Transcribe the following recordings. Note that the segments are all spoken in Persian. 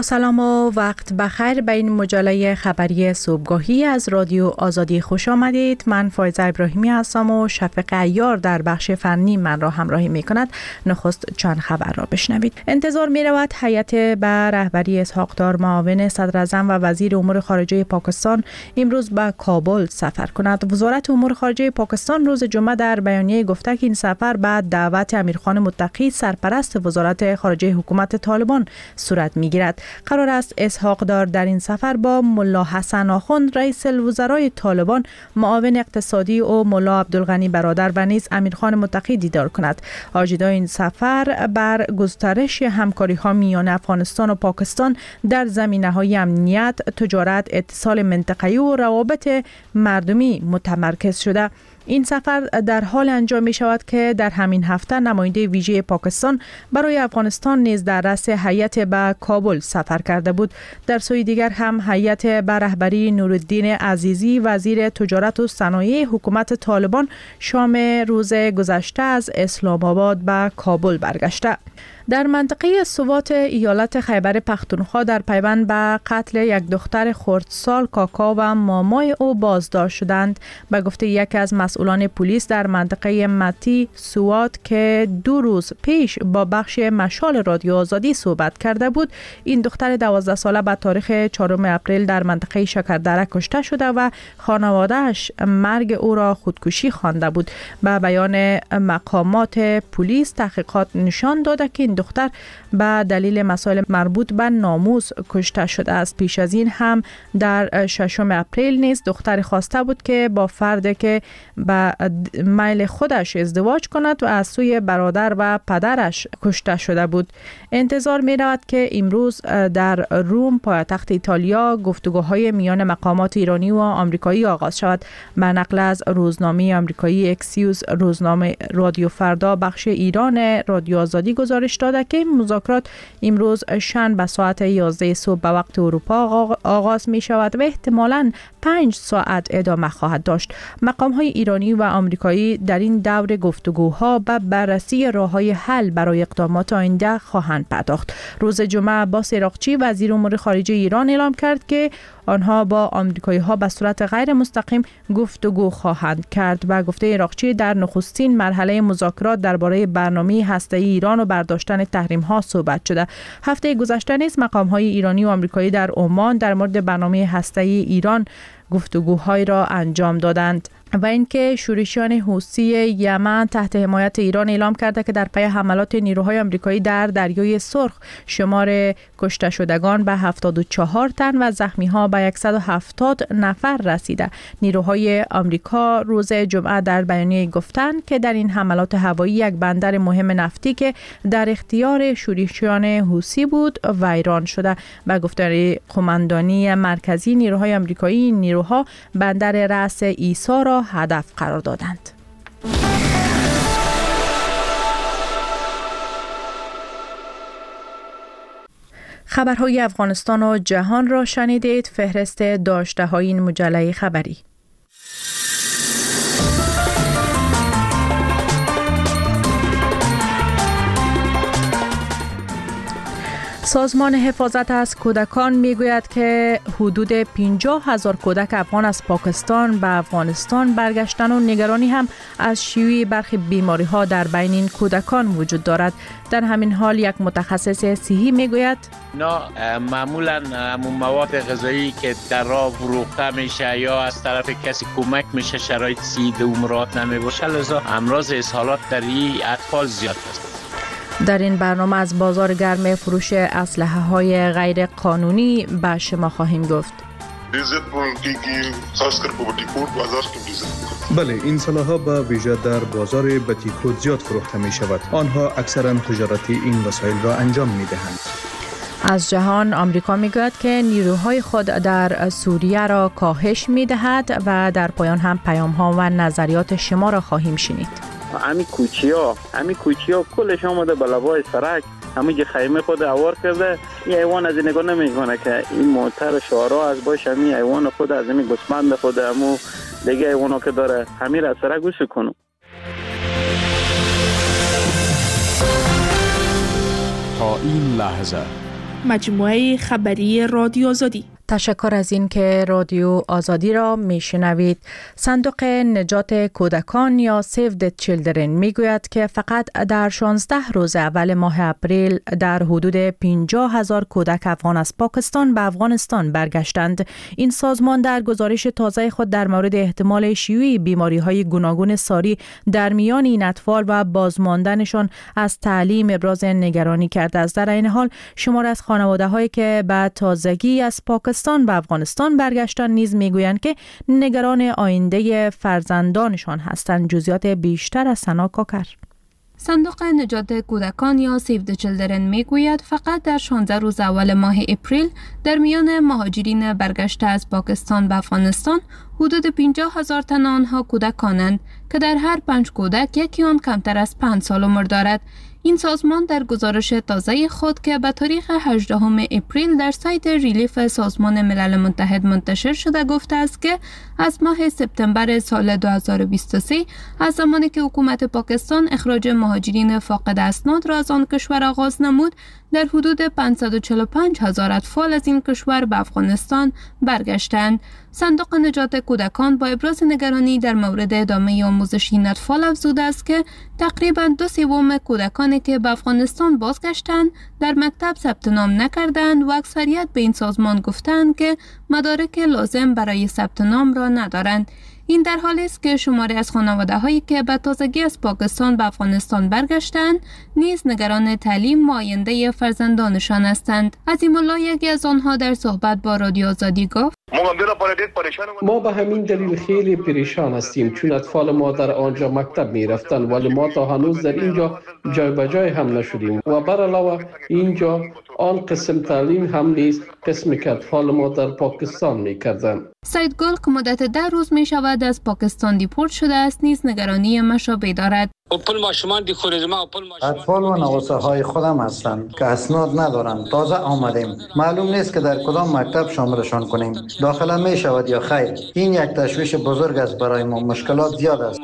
سلام و وقت بخیر به این مجله خبری صبحگاهی از رادیو آزادی خوش آمدید. من فایزه ابراهیمی هستم و شفیق عیار در بخش فنی من را همراهی می کند. نخست چند خبر را بشنوید. انتظار می رود هیئت به رهبری اسحاق دار معاون صدر اعظم و وزیر امور خارجه پاکستان امروز به کابل سفر کند. وزارت امور خارجه پاکستان روز جمعه در بیانیه گفته که این سفر بعد دعوت امیرخان متقی سرپرست وزارت خارجه حکومت طالبان صورت می گیرد. قرار است اسحاق دار در این سفر با ملا حسن آخوند رئیس الوزرای طالبان، معاون اقتصادی و ملا عبدالغنی برادر و نیز امیرخان متقی دیدار کند. اجنده این سفر بر گسترش همکاری ها میان افغانستان و پاکستان در زمینه‌های امنیت، تجارت، اتصال منطقه‌ای و روابط مردمی متمرکز شده. این سفر در حال انجام می شود که در همین هفته نماینده ویژه پاکستان برای افغانستان نیز در رأس هیئت به کابل سفر کرده بود. در سوی دیگر هم هیئت به رهبری نورالدین عزیزی وزیر تجارت و صنایع حکومت طالبان شام روز گذشته از اسلام آباد به کابل برگشته. در منطقه سوات ایالت خیبر پختونخوا در پیوند به قتل یک دختر خردسال کاکا و مامای او بازداشت شدند. به گفته یکی از مسئولان پلیس در منطقه متی سوات که 2 روز پیش با بخش مشال رادیو آزادی صحبت کرده بود، این دختر 12 ساله به تاریخ 4 اپریل در منطقه شکردره کشته شده و خانواده‌اش مرگ او را خودکشی خوانده بود. به بیان مقامات پلیس تحقیقات نشان داده که این دختر به دلیل مسائل مربوط به ناموس کشته شده است. پیش از این هم در 6 اپریل نیز دختر خواسته بود که با فردی که به میل خودش ازدواج کند و از سوی برادر و پدرش کشته شده بود. انتظار می رود که امروز در روم پایتخت ایتالیا گفتگوهای میان مقامات ایرانی و آمریکایی آغاز شود. به نقل از روزنامه آمریکایی اکسیوس، روزنامه رادیو فردا بخش ایران رادیو آزادی گزارش داده که مذاکرات امروز شنبه ساعت 11 صبح به وقت اروپا آغاز می شود و احتمالاً 5 ساعت ادامه خواهد داشت. مقام‌های ایرانی و آمریکایی در این دور گفتگوها به بررسی راه‌های حل برای اقدامات آینده خواهند پرداخت. روز جمعه عباس عراقچی وزیر امور خارجه ایران اعلام کرد که آنها با آمریکایی‌ها به صورت غیر مستقیم گفتگو خواهند کرد. و گفته عراقچی در نخستین مرحله مذاکرات درباره برنامه هسته‌ای ایران و برداشتن تحریم‌ها صحبت شده. هفته گذشته نیز مقام‌های ایرانی و آمریکایی در عمان در مورد برنامه هسته‌ای ایران گفتگوهای را انجام دادند. و اینکه شورشیان حوثی یمن تحت حمایت ایران اعلام کرده که در پی حملات نیروهای آمریکایی در دریای سرخ شمار کشته شدگان به 74 تن و زخمی ها به 170 نفر رسیده. نیروهای آمریکا روز جمعه در بیانیه گفتند که در این حملات هوایی یک بندر مهم نفتی که در اختیار شورشیان حوثی بود ویران شده. و گفته قماندانی مرکزی نیروهای آمریکایی نیروها بندر رأس عیسی را هدف قرار دادند. خبرهای افغانستان و جهان را شنیدید. فهرست داشته های این مجله خبری. سازمان حفاظت از کودکان میگوید که حدود 50,000 کودک افغان از پاکستان به افغانستان برگشتن و نگرانی هم از شیوع برخی بیماری ها در بین این کودکان وجود دارد. در همین حال یک متخصص صحی میگوید اینا معمولا مواد غذایی که در راه فروخته میشه یا از طرف کسی کمک میشه شرایط صحی مراعات نمیباشه، لذا امراض اسهالات در این اطفال زیاد است. در این برنامه از بازار گرم فروش اسلحه های غیر قانونی به شما خواهیم گفت. بله، این سلاح‌ها به ویژه در بازار بتیکوت زیاد فروخته می شود. آنها اکثرا تجارتی این وسایل را انجام می دهند. از جهان آمریکا می گوید که نیروهای خود در سوریه را کاهش می دهد و در پایان هم پیام ها و نظریات شما را خواهیم شنید. همین کوچی ها کلش آمده به لبای سرک، همین خیمه خود اوار کرده. این حیوان از این نگاه نمیکنه که این موتر شعرها از باش همین حیوان خود از همین گوسفند خود همون دیگه حیوانا که داره همین را سرک گوش کنه. تا این لحظه مجموعه خبری رادیو آزادی. تشکر از این که رادیو آزادی را میشنوید. صندوق نجات کودکان یا Save the Children میگوید که فقط در 16 روز اول ماه اپریل در حدود 50,000 کودک افغان از پاکستان به افغانستان برگشتند. این سازمان در گزارش تازه خود در مورد احتمال شیوع بیماری‌های گوناگون ساری در میان این اطفال و بازماندنشان از تعلیم ابراز نگرانی کرده است. در این حال شمار از خانواده‌هایی که به تازگی از پاکستان به افغانستان برگشتن نیز میگویند که نگران آینده فرزندانشان هستند. جزئیات بیشتر از سنا کاکر. صندوق نجات کودکان یا Save the Children میگوید فقط در 16 روز اول ماه اپریل در میان مهاجرین برگشته از پاکستان به افغانستان حدود 50,000 تن آنها کودکانند که در هر 5 کودک یکی آن کمتر از 5 سال عمر دارد. این سازمان در گزارش تازه خود که به تاریخ 18 اپریل در سایت ریلیف سازمان ملل متحد منتشر شده گفته است که از ماه سپتامبر سال 2023 از زمانی که حکومت پاکستان اخراج مهاجرین فاقد اسناد را از آن کشور آغاز نمود در حدود 545,000 اطفال از این کشور به افغانستان برگشتند. صندوق نجات کودکان با ابراز نگرانی در مورد ادامه آموزش این اطفال افزوده است که تقریباً 2/3 کودکانی که به افغانستان بازگشتند در مکتب ثبت نام نکردند و اکثریت به این سازمان گفتند که مدارک لازم برای ثبت نام را ندارند. این در حالی است که شماری از خانواده‌هایی که به تازگی از پاکستان به افغانستان برگشتند نیز نگران تعلیم و آینده فرزندانشان هستند. عظیم الله یکی از آنها در صحبت با رادیو آزادی گفت: ما به همین دلیل خیلی پریشان هستیم چون اطفال ما در آنجا مکتب می رفتن ولی ما تا هنوز در اینجا جای به جای هم نشدیم و بر علاوه اینجا آن قسم تعلیم هم نیست قسمی که اطفال ما در پاکستان می کردن. سید گل که مدت 10 روز می شود از پاکستان دیپورت شده است نیز نگرانی مشابه دارد. اطفال و نواسه های خودم هستند که اسناد ندارند. تازه آمدیم. معلوم نیست که در کدام مکتب شاملشان کنیم. داخله می شود یا خیر. این یک تشویش بزرگ است برای ما. مشکلات زیاد است.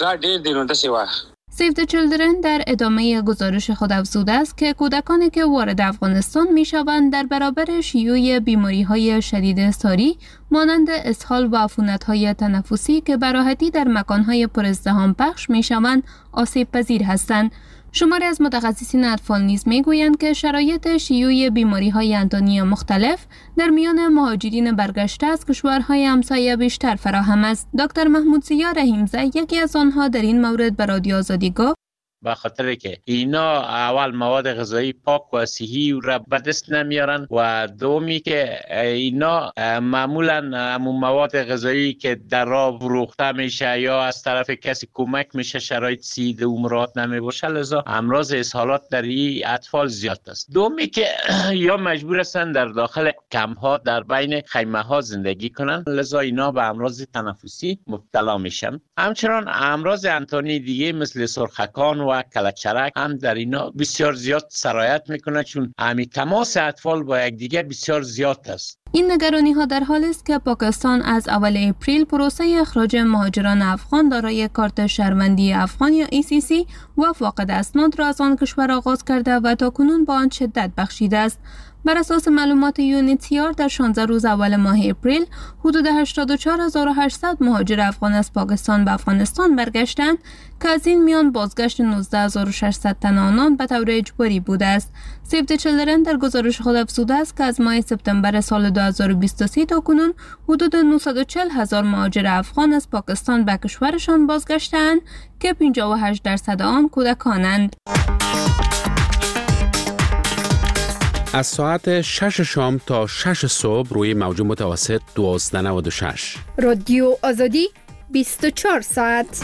Save the Children در ادامه گزارش خود افزوده است که کودکانی که وارد افغانستان می شوند در برابر شیوع بیماری‌های شدید ساری مانند اسهال و عفونت‌های تنفسی که به راحتی در مکان‌های پر ازدحام پخش می شوند آسیب پذیر هستند. شماری از متخصصین اطفال نیز میگویند که شرایط شیوع بیماری‌های انتانی مختلف در میان مهاجرین برگشته از کشورهای همسایه بیشتر فراهم است. دکتر محمود زیا رحیمزه یکی از آنها در این مورد به رادیو آزادی گفت: به خاطر که اینا اول مواد غذایی پاک و صحی را به دست نمیارن و دومی که اینا معمولا مواد غذایی که در راه فروخته میشه یا از طرف کسی کمک میشه شرایط صحی عمرات نمیباشه، لذا امراض اسهالات در این اطفال زیاد است. دومی که یا مجبور هستن در داخل کمپ ها در بین خیمه ها زندگی کنن، لذا اینا به امراض تنفسی مبتلا میشن. همچنان امراض انتانی دیگه مثل سرخکان و کلچرک هم در اینا بسیار زیاد سرایت میکنه چون تماس اطفال با یکدیگر بسیار زیاد است. این نگرانی ها در حالی است که پاکستان از اول اپریل پروسه اخراج مهاجران افغان دارای کارت شهروندی افغان یا ECC و فاقد اسناد را از آن کشور آغاز کرده و تاکنون با آن شدت بخشیده است. بر اساس معلومات UNHCR در 16 روز اول ماه اپریل حدود 84,800 مهاجر افغان از پاکستان به افغانستان برگشتند که از این میان بازگشت 19,600 تن آنان به طور اجباری بوده است. Save the Children در گزارش خود افزوده است که از ماه سپتامبر سال 2023 تا کنون حدود 940,000 مهاجر افغان از پاکستان به کشورشان بازگشتند که 58% آن کودکانند. از ساعت 6 شام تا 6 صبح روی موج متوسط 1296 رادیو آزادی 24 ساعت.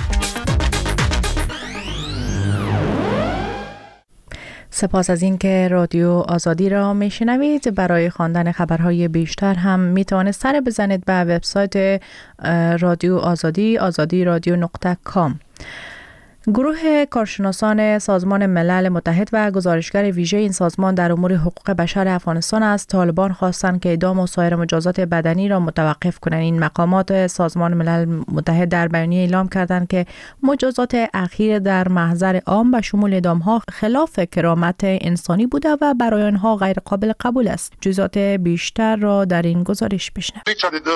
سپاس از این که رادیو آزادی را میشنوید. برای خواندن خبرهای بیشتر هم میتوانید سر بزنید به وبسایت رادیو آزادی azadi.radio.com. گروه کارشناسان سازمان ملل متحد و گزارشگر ویژه این سازمان در امور حقوق بشر افغانستان از طالبان خواستند که اعدام و سایر مجازات بدنی را متوقف کنند. این مقامات سازمان ملل متحد در بیانیه اعلام کردند که مجازات اخیر در محضر عام به شمول اعدام‌ها خلاف کرامت انسانی بوده و برای آنها غیر قابل قبول است. جزئیات بیشتر را در این گزارش بشنوید.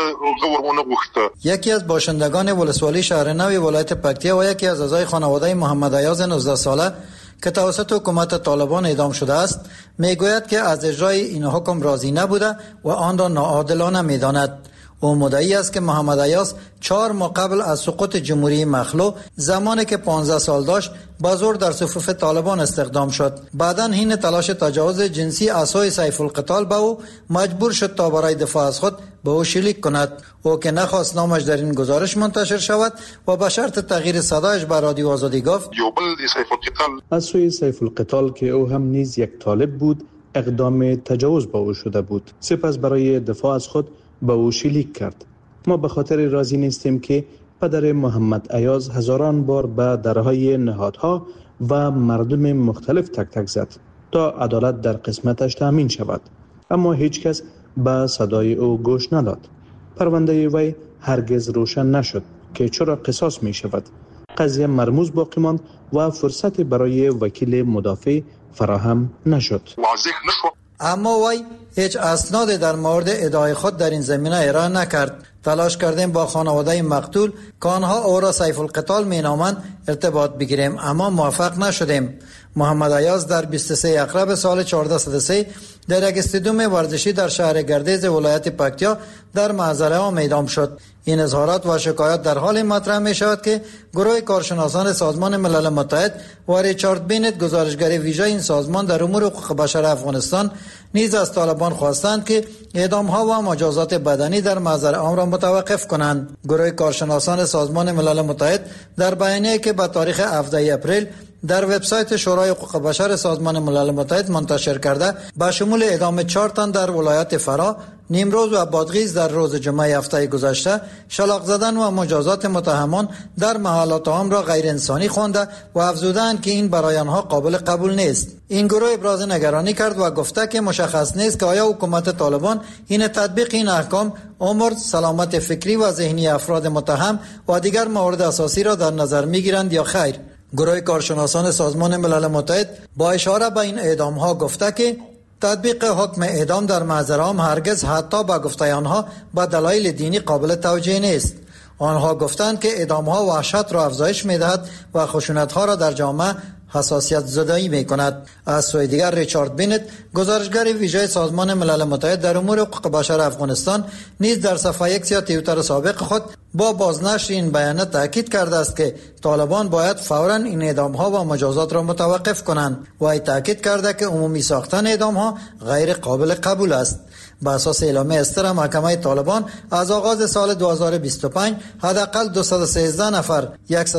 یکی از باشندگان ولسوالی شهر نو ولایت پکتیا و یکی از اعضای خانواده محمد ایاز 19 ساله که توسط حکومت طالبان اعدام شده است میگوید که از اجرای این حکم راضی نبوده و آن را ناعادلانه میداند. او مدعی است که محمد ایاز 4 ماه قبل از سقوط جمهوری مخلوع زمانی که 15 سال داشت با زور در صفوف طالبان استخدام شد. بعداً حین تلاش تجاوز جنسی عصای سیف القتال به او مجبور شد تا برای دفاع از خود به او شلیک کند. او که نخواست نامش در این گزارش منتشر شود و به شرط تغییر صدایش به رادیو آزادی گفت از سوی سیف القتال که او هم نیز یک طالب بود اقدام تجاوز به او شده بود. سپس برای دفاع از خود به او شلیک کرد. ما به خاطر راضی نیستیم که پدر محمد ایاز هزاران بار به درهای نهادها و مردم مختلف تک تک زد تا عدالت در قسمتش تامین شود، اما هیچ کس به صدای او گوش نداد. پرونده وی هرگز روشن نشد که چرا قصاص می شود. قضیه مرموز باقی ماند و فرصت برای وکیل مدافع فراهم نشد. اما وی هیچ اسناد در مورد ادعای خود در این زمینه ارائه نکرد. تلاش کردیم با خانواده مقتول که آنها او را سیف القتال می نامند ارتباط بگیریم، اما موفق نشدیم. محمد ایاز در 23 اکتبر سال 1403 در یک استادیوم ورزشی در شهر گردیز ولایت پکتیا در محضر عام اعدام شد. این اظهارات و شکایات در حال مطرح می شود که گروه کارشناسان سازمان ملل متحد و ریچارد بینت گزارشگر ویژه این سازمان در امور حقوق بشر افغانستان نیز از طالبان خواستند که اعدام ها و مجازات بدنی در محضر عام را متوقف کنند. گروه کارشناسان سازمان ملل متحد در بیانیه‌ای که به تاریخ 17 اپریل در وبسایت شورای حقوق بشر سازمان ملل متحد منتشر کرده به شمول اعدام 4 تن در ولایت فرا، نیمروز و بادغیس در روز جمعه هفته گذشته، شلاق زدن و مجازات متهمان در محلات عام را غیر انسانی خوانده و افزودند که این برای آنها قابل قبول نیست. این گروه ابراز نگرانی کرد و گفته که مشخص نیست که آیا حکومت طالبان این تطبیق این احکام عمر، سلامت فکری و ذهنی افراد متهم و دیگر موارد اساسی را در نظر میگیرند یا خیر. گروه کارشناسان سازمان ملل متحد با اشاره به این اعدام ها گفته که تطبیق حکم اعدام در محضر عام هرگز حتی به گفته آنها به دلایل دینی قابل توجیه نیست. آنها گفتند که اعدام ها وحشت را افزایش می‌دهد و خشونت ها را در جامعه حساسیت زدایی می کند. از سوی دیگر ریچارد بینت گزارشگر ویژه سازمان ملل متحد در امور حقوق بشر افغانستان نیز در صفحه ایکس یا توییتر سابق خود با بازنشر این بیانیه تاکید کرده است که طالبان باید فوراً این اعدام ها و مجازات را متوقف کنند و ای تاکید کرده که عمومی ساختن اعدام ها غیر قابل قبول است. به اساس اعلامیه استر محکمه طالبان از آغاز سال 2025 حداقل 213 نفر،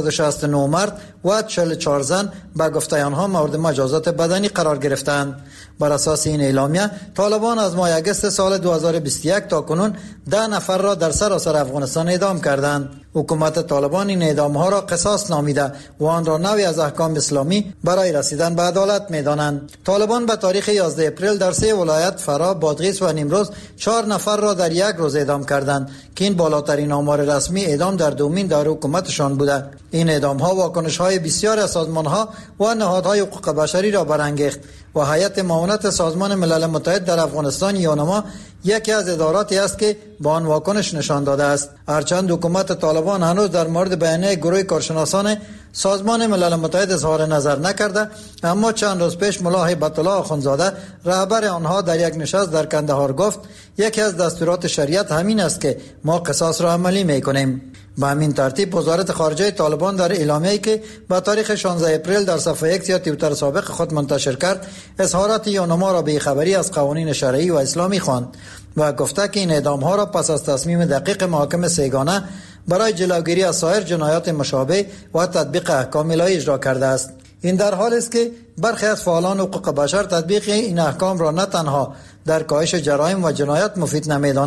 169 مرد و 44 زن به گفته آنها مورد مجازات بدنی قرار گرفتند. بر اساس این اعلامیه طالبان از ماه اگست سال 2021 تا کنون 10 نفر را در سراسر افغانستان اعدام کردند. حکومت طالبان این اعدام ها را قصاص نامیده و آن را نوعی از احکام اسلامی برای رسیدن به عدالت می‌دانند. طالبان به تاریخ 11 اپریل در 3 ولایت فرا، بادغیس و نیمروز 4 نفر را در یک روز اعدام کردند که این بالاترین آمار رسمی اعدام در دومین دوره حکومتشان بوده. این اعدام ها واکنش های بسیار از سازمان ها و نهادهای حقوق بشری را برانگیخت و هیئت معاونت سازمان ملل متحد در افغانستان یونما یکی از اداراتی است که با آن واکنش نشان داده است. هرچند حکومت طالبان هنوز در مورد بیانیه گروه کارشناسان سازمان ملل متحد اظهار نظر نکرده، اما چند روز پیش ملا هیبت الله آخوندزاده رهبر آنها در یک نشست در کندهار گفت یکی از دستورات شریعت همین است که ما قصاص را عملی میکنیم. به همین ترتیب وزارت خارجه طالبان در اعلامیه‌ای که با تاریخ 16 اپریل در صفحه ایکس یا توییتر سابق خود منتشر کرد اظهارات یونما را به خبری از قوانین شرعی و اسلامی خواند و گفته که این اعدام ها را پس از تصمیم دقیق محاکم سه‌گانه برای جلوگیری از سایر جنایات مشابه و تطبیق احکام الهی اجرا کرده است. این در حالی است که برخی از فعالان حقوق بشر تطبیق این احکام را نه تنها در کاهش جرایم و جنایات مفید نمی‌دانند،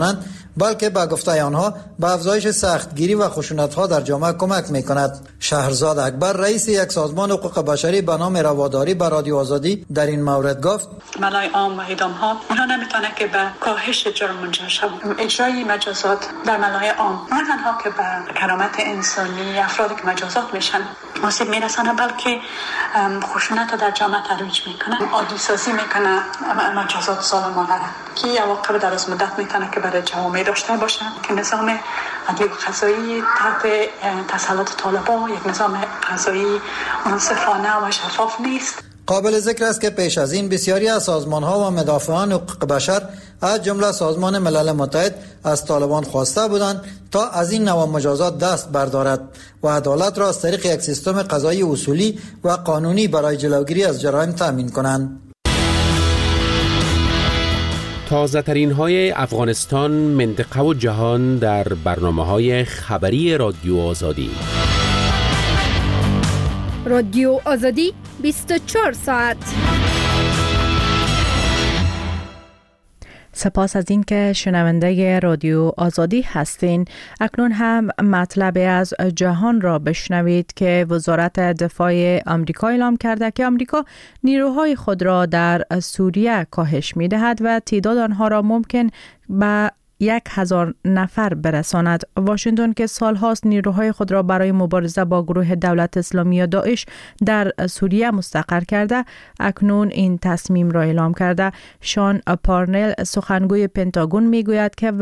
بلکه به گفته آنها به افزایش سختگیری و خشونت‌ها در جامعه کمک می‌کند. شهرزاد اکبر رئیس یک سازمان حقوق بشری به نام رواداری به رادیو آزادی در این مورد گفت: ملای عام و اعدام‌ها اینا نمیتونه که به کاهش جرم منجر شود. اجرای مجازات در ملای عام نه تنها که به کرامت انسانی افرادی که مجازات میشن آسیب میرسانه، بلکه خشونت رو در جامعه ترویج میکنه، عادی سازی میکنه مجازات ظالمانه که عواقب دراز مدت میتونه که برای جوامع داشته باشه که نظام عدلی و قضایی تحت تسلط طالبان یک نظام قضایی منصفانه و شفاف نیست. قابل ذکر است که پیش از این بسیاری از سازمان‌ها و مدافعان حقوق بشر از جمله سازمان ملل متحد از طالبان خواسته بودند تا از این نوع مجازات دست بردارد و عدالت را از طریق یک سیستم قضایی اصولی و قانونی برای جلوگیری از جرایم تامین کنند. تازه ترین های افغانستان، منطقه و جهان در برنامه‌های خبری رادیو آزادی. رادیو آزادی 24 ساعت. سپاس از این که شنونده رادیو آزادی هستین. اکنون هم مطلب از جهان را بشنوید که وزارت دفاع آمریکا اعلام کرده که آمریکا نیروهای خود را در سوریه کاهش می دهد و تعداد آنها را ممکن به 1000 نفر برساند. واشنگتن که سالهاست نیروهای خود را برای مبارزه با گروه دولت اسلامی یا داعش در سوریه مستقر کرده، اکنون این تصمیم را اعلام کرده. شان پارنل سخنگوی پنتاگون میگوید که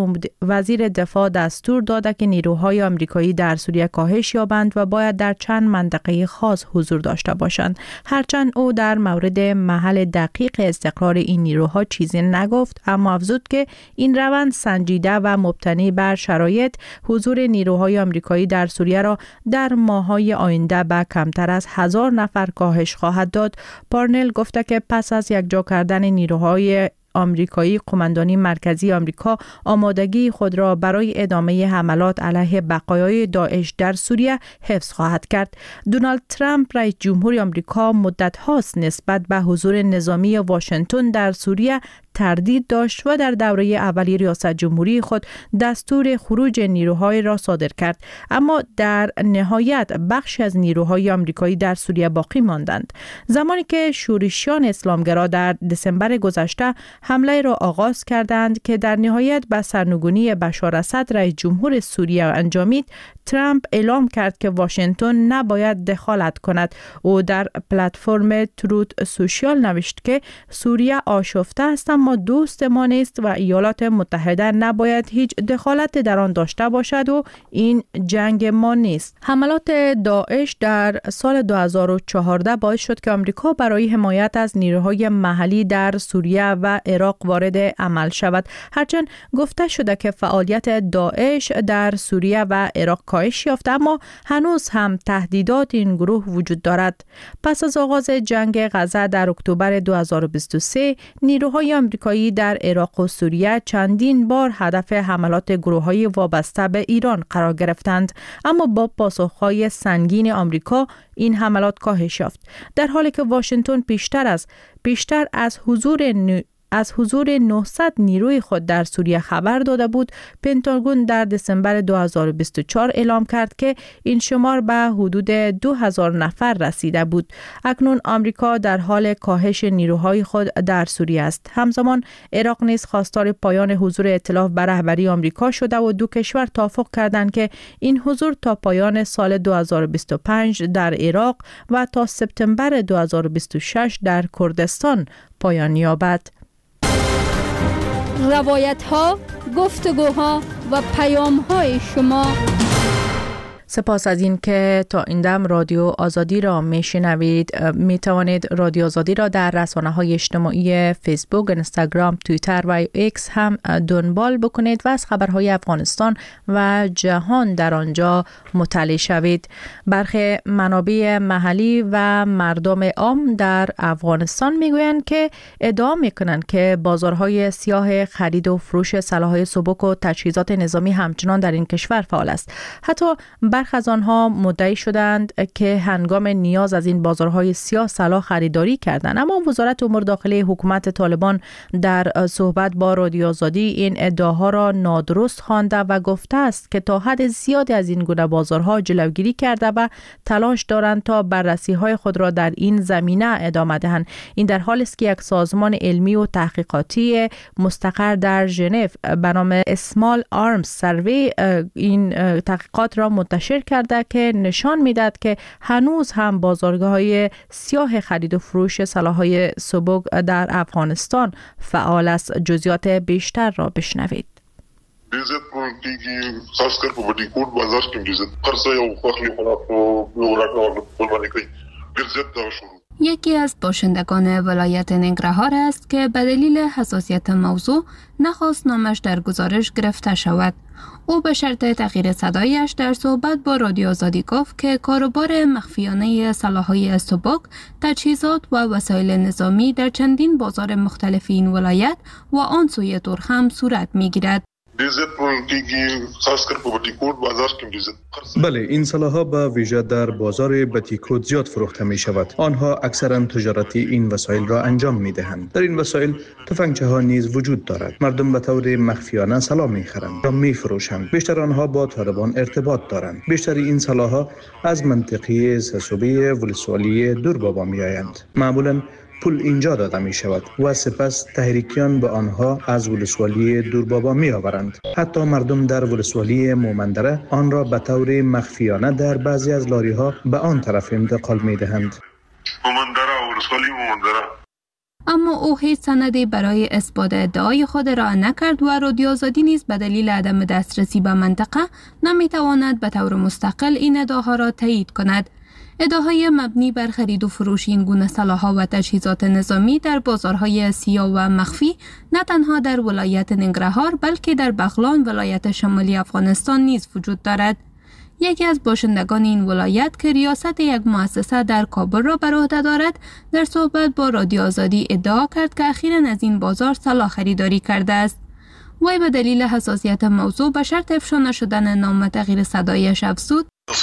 وزیر دفاع دستور داده که نیروهای آمریکایی در سوریه کاهش یابند و باید در چند منطقه خاص حضور داشته باشند. هرچند او در مورد محل دقیق استقرار این نیروها چیزی نگفت، اما افزود که این روند سنجیده و مبتنی بر شرایط حضور نیروهای آمریکایی در سوریه را در ماه‌های آینده به کمتر از 1000 نفر کاهش خواهد داد. پارنل گفته که پس از یکجا کردن نیروهای آمریکایی، قماندانی مرکزی آمریکا آمادگی خود را برای ادامه حملات علیه بقایای داعش در سوریه حفظ خواهد کرد. دونالد ترامپ رئیس جمهور آمریکا مدت هاست نسبت به حضور نظامی واشنگتن در سوریه تردید داشت و در دوره اولی ریاست جمهوری خود دستور خروج نیروهای را صادر کرد، اما در نهایت بخش از نیروهای آمریکایی در سوریه باقی ماندند. زمانی که شورشیان اسلامگرا در دسامبر گذشته حمله را آغاز کردند که در نهایت به سرنگونی بشار اسد رئیس جمهور سوریه انجامید، ترامپ اعلام کرد که واشنگتن نباید دخالت کند. او در پلتفرم تروت سوشیال نوشت که سوریه آشفته است اما دوست ما نیست و ایالات متحده نباید هیچ دخالت در آن داشته باشد و این جنگ ما نیست. حملات داعش در سال 2014 باعث شد که آمریکا برای حمایت از نیروهای محلی در سوریه و عراق وارد عمل شود. هرچند گفته شده که فعالیت داعش در سوریه و عراق کاهش یافته، اما هنوز هم تهدیدات این گروه وجود دارد. پس از آغاز جنگ غزه در اکتبر 2023 نیروهای آمریکایی در عراق و سوریه چندین بار هدف حملات گروه‌های وابسته به ایران قرار گرفتند، اما با پاسخ‌های سنگین آمریکا این حملات کاهش یافت. در حالی که واشنگتن بیشتر از حضور 900 نیروی خود در سوریه خبر داده بود، پنتاگون در دسامبر 2024 اعلام کرد که این شمار به حدود 2000 نفر رسیده بود. اکنون آمریکا در حال کاهش نیروهای خود در سوریه است. همزمان عراق نیز خواستار پایان حضور ائتلاف به رهبری آمریکا شده و دو کشور توافق کردند که این حضور تا پایان سال 2025 در عراق و تا سپتامبر 2026 در کردستان پایان یابد. روایت ها، گفتگوها و پیام های شما. سپاس از این که تا این دم رادیو آزادی را میشنوید. می توانید رادیو آزادی را در رسانه‌های اجتماعی فیسبوک، اینستاگرام، توییتر و ایکس هم دنبال بکنید و از خبرهای افغانستان و جهان در آنجا مطلع شوید. برخی منابع محلی و مردم عام در افغانستان میگویند که ادعا میکنند که بازارهای سیاه خرید و فروش سلاح‌های سبک و تجهیزات نظامی همچنان در این کشور فعال است. حتی برخی از آنها مدعی شدند که هنگام نیاز از این بازارهای سیاه سلاح خریداری کردند. اما وزارت امور داخلی حکومت طالبان در صحبت با رادیو آزادی این ادعاها را نادرست خوانده و گفته است که تا حد زیادی از این گونه بازارها جلوگیری کرده و تلاش دارند تا بررسی‌های خود را در این زمینه ادامه دهند. این در حالی است که یک سازمان علمی و تحقیقاتی مستقر در ژنو به نام اسمال آرمز سروی این تحقیقات را منتشر کرده که نشان می‌دهد که هنوز هم بازارهای سیاه خرید و فروش سلاح‌های سبک در افغانستان فعال است. جزئیات بیشتر را بشنوید. ډیزت پروتیږي خاص کر په بډی کوټ بازار کې ډیزت خرڅه یو خوخلی خلا په لوراکو په باندې کوي ډیزت دا شروع. یکی از باشندگان ولایت ننگرهار است که به دلیل حساسیت موضوع نخواست نامش در گزارش گرفته شود. او به شرط تغییر صدایش در صحبت با رادیو آزادی گفت که کاروبار مخفیانه سلاح‌های سبک، تجهیزات و وسایل نظامی در چندین بازار مختلف این ولایت و آن سوی ترک هم صورت می‌گیرد. بله، این سلاح‌ها به ویژه در بازار بتیکوت زیاد فروخته می شود. آنها اکثرا تجارتی این وسایل را انجام می دهند. در این وسایل تفنگچه ها نیز وجود دارد. مردم به طور مخفیانه سلاح می خرند و می فروشند. بیشتر آنها با طالبان ارتباط دارند. بیشتر این سلاح‌ها از منطقه سسوبی ولسوالی دوربابا می آیند. معمولاً پول اینجا داده می شود و سپس تحریکیان به آنها از ولسوالی دوربابا می آورند. حتی مردم در ولسوالی مومندره آن را به طور مخفیانه در بعضی از لاری ها به آن طرف انتقال می دهند. اما او هیچ سندی برای اثبات ادعای خود را نکرد و رادیو آزادی نیز به دلیل عدم دسترسی به منطقه نمی تواند به طور مستقل این ادعاها را تایید کند. ادعاهای مبنی بر خرید و فروش این گونه سلاح‌ها و تجهیزات نظامی در بازارهای سیاه و مخفی نه تنها در ولایت ننگرهار بلکه در بغلان ولایت شمالی افغانستان نیز وجود دارد. یکی از باشندگان این ولایت که ریاست یک مؤسسه در کابل را بر عهده دارد، در صحبت با رادیو آزادی ادعا کرد که اخیراً از این بازار سلاح خریداری کرده است. وی به دلیل حساسیت موضوع به شرط افشا نشدن نام و تغییر صدایش افزود: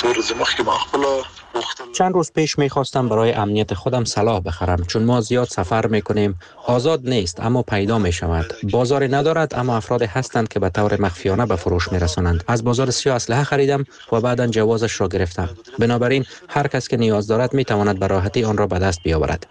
چند روز پیش میخواستم برای امنیت خودم سلاح بخرم، چون ما زیاد سفر میکنیم. آزاد نیست اما پیدا میشود. بازاری ندارد اما افراد هستند که به طور مخفیانه به فروش میرسانند. از بازار سیاه اسلحه خریدم و بعداً جوازش را گرفتم. بنابراین هر کس که نیاز دارد میتواند به راحتی آن را به دست بیاورد.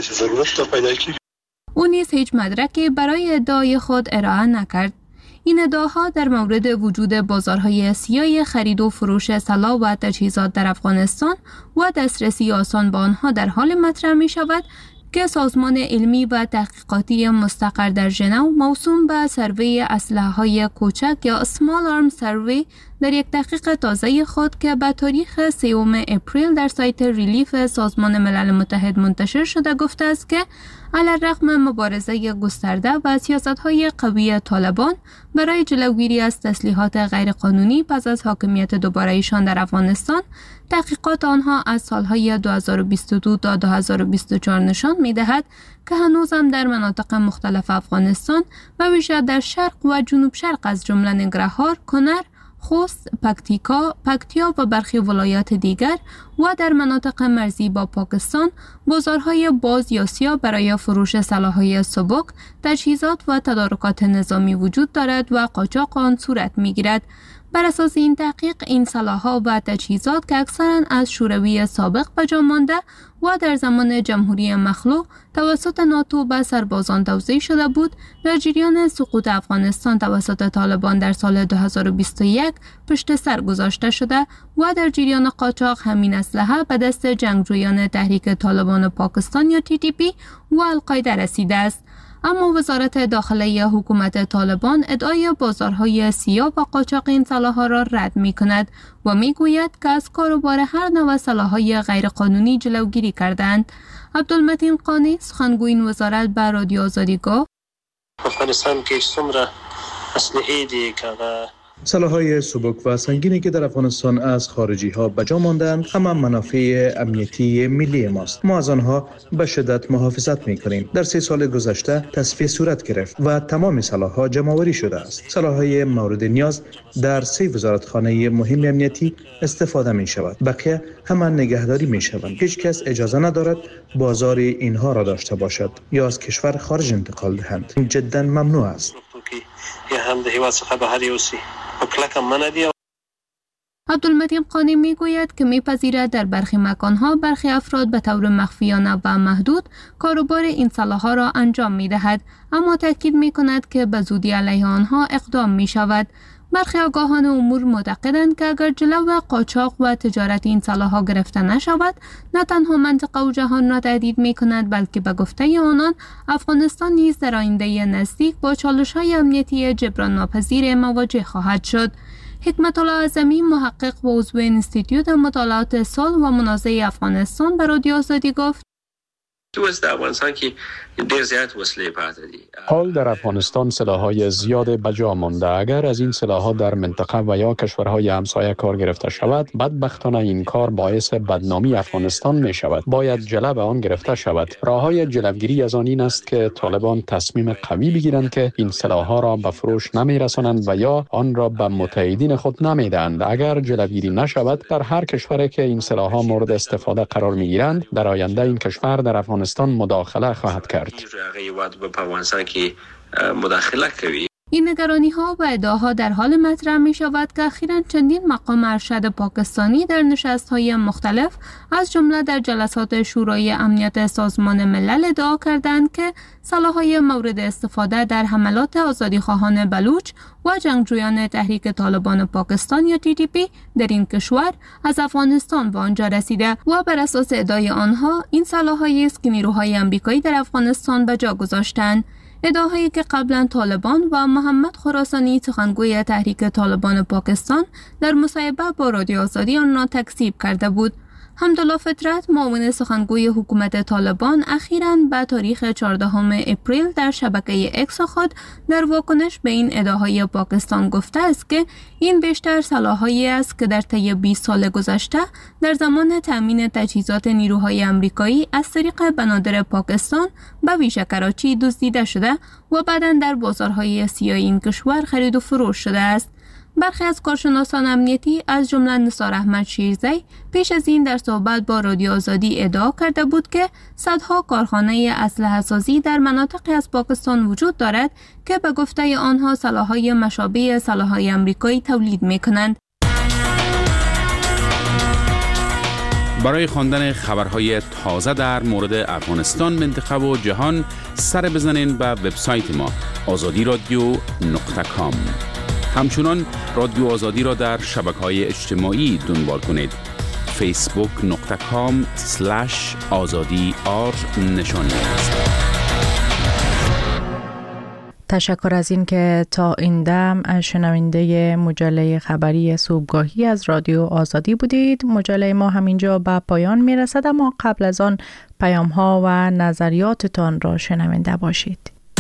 او نیز هیچ مدرکی برای ادعای خود ارائه نکرد. این ادعاها در مورد وجود بازارهای سیاه خرید و فروش سلاح و تجهیزات در افغانستان و دسترسی آسان به آنها در حال مطرح می شود که سازمان علمی و تحقیقاتی مستقر در ژنو موسوم به سروی اسلحه‌های کوچک یا اسمال آرم سروی در یک تحقیق تازه خود که به تاریخ 3 اپریل در سایت ریلیف سازمان ملل متحد منتشر شده گفته است که علی‌رغم مبارزه گسترده و سیاست‌های قوی طالبان برای جلوگیری از تسلیحات غیرقانونی پس از حاکمیت دوباره ایشان در افغانستان، تحقیقات آنها از سالهای 2022 تا 2024 نشان می‌دهد که هنوز هم در مناطق مختلف افغانستان و ویژه در شرق و جنوب شرق از جمله ننگرهار، کنر، خوست، پکتیا و برخی ولایات دیگر و در مناطق مرزی با پاکستان بازارهای باز یا سیاه برای فروش سلاح‌های سبک، تجهیزات و تدارکات نظامی وجود دارد و قاچاق آن صورت می‌گیرد. بر اساس این تحقیق، این سلاح‌ها و تجهیزات که اکثراً از شوروی سابق به جا مانده و در زمان جمهوری مخلوع توسط ناتو به سربازان توزیع شده بود، در جریان سقوط افغانستان توسط طالبان در سال 2021 پشت سر گذاشته شده و در جریان قاچاق همین اسلحه به دست جنگجویان تحریک طالبان پاکستان یا TTP و القاعده رسیده است. اما وزارت داخلی حکومت طالبان ادعای بازارهای سیاه و قاچاق این سلاح‌ها را رد می‌کند و می‌گوید که از کاروبار هر نوع سلاح‌های غیرقانونی جلوگیری کردند. عبدالمتین قانی سخنگوی این وزارت به رادیو آزادی گفت: افغانستان کې څومره اسلحې دي که سلاح‌های سبک و سنگینی که در افغانستان از خارجی‌ها به جا ماندند همه منافع امنیتی ملی ماست. ما از آنها به شدت محافظت می‌کنیم. در 3 سال گذشته تصفیه صورت گرفت و تمام سلاح‌ها جمع‌آوری شده است. سلاح‌های مورد نیاز در 3 وزارتخانه مهم امنیتی استفاده می‌شود. بقیه همه نگهداری می‌شوند. هیچ کس اجازه ندارد بازار اینها را داشته باشد یا از کشور خارج انتقال دهند. این جداً ممنوع است. عبدالمتین قانی میگوید که میپذیرد در برخی مکانها برخی افراد به طور مخفیانه و محدود کاروبار این سلاح‌ها را انجام میدهد، اما تاکید میکند که به زودی علیه آنها اقدام میشود. برخی آگاهان امور معتقدند که اگر جلو قاچاق و تجارت این سلاح‌ها گرفته نشود، نه تنها منطقه و جهان را تهدید می‌کند، بلکه به گفته آنان افغانستان نیز در آینده نزدیک با چالش‌های امنیتی جبران ناپذیر مواجه خواهد شد. حکمت الله اعظمی، محقق و عضو انستیتیوت مطالعات صلح و منازعه افغانستان، به رادیو آزادی گفت: حال در افغانستان سلاح‌های زیاد به جا مانده. اگر از این سلاح‌ها در منطقه و یا کشورهای همسایه کار گرفته شود، بدبختانه این کار باعث بدنامی افغانستان می شود. باید جلو آن گرفته شود. راه‌های جلوگیری از آن این است که طالبان تصمیم قوی بگیرند که این سلاح‌ها را به فروش نمی‌رسانند و یا آن را به متحدین خود نمی‌دهند. اگر جلوگیری نشود، در هر کشوری که این سلاح‌ها مورد استفاده قرار می‌گیرند، در آینده این کشور در افغانستان مداخله خواهد کرد. این نگرانی‌ها و ادعاها در حال مطرح می‌شود که اخیراً چندین مقام ارشد پاکستانی در نشست‌های مختلف از جمله در جلسات شورای امنیت سازمان ملل ادعا کردند که سلاح‌های مورد استفاده در حملات آزادیخواهان بلوچ و جنگجویان تحریک طالبان پاکستان یا TTP در این کشور از افغانستان به آنجا رسیده و بر اساس ادعای آنها این سلاح‌هایی است که نیروهای آمریکایی در افغانستان به جا گذاشتند. ادعاهایی که قبلا طالبان و محمد خراسانی، سخنگوی تحریک طالبان پاکستان، در مصاحبه با رادیو آزادی آن را تکذیب کرده بود. حمدالله فطرت، معاون سخنگوی حکومت طالبان، اخیراً به تاریخ 14 اپریل در شبکه اکس خود در واکنش به این ادعاهای پاکستان گفته است که این بیشتر سلاح‌هایی است که در طی 20 سال گذشته در زمان تأمین تجهیزات نیروهای آمریکایی از طریق بنادر پاکستان به ویژه کراچی دزدیده شده و بعداً در بازارهای سیاه این کشور خرید و فروش شده است. برخی از کارشناسان امنیتی از جمله نثار احمد شیرزی پیش از این در صحبت با رادیو آزادی ادعا کرده بود که صدها کارخانه اسلحه سازی در مناطقی از پاکستان وجود دارد که به گفته آنها سلاح‌های مشابه سلاح‌های آمریکایی تولید می‌کنند. برای خواندن خبرهای تازه در مورد افغانستان، منطقه و جهان سر بزنین به وبسایت ما azadiradio.com. همچنان رادیو آزادی را در شبکه‌های اجتماعی دنبال کنید. facebook.com/azadi_r نشانی است. تشکر از این که تا این دم شنونده مجله خبری صبحگاهی از رادیو آزادی بودید. مجله ما همینجا به پایان میرسد، اما قبل از آن پیام ها و نظریاتتان را شنونده باشید.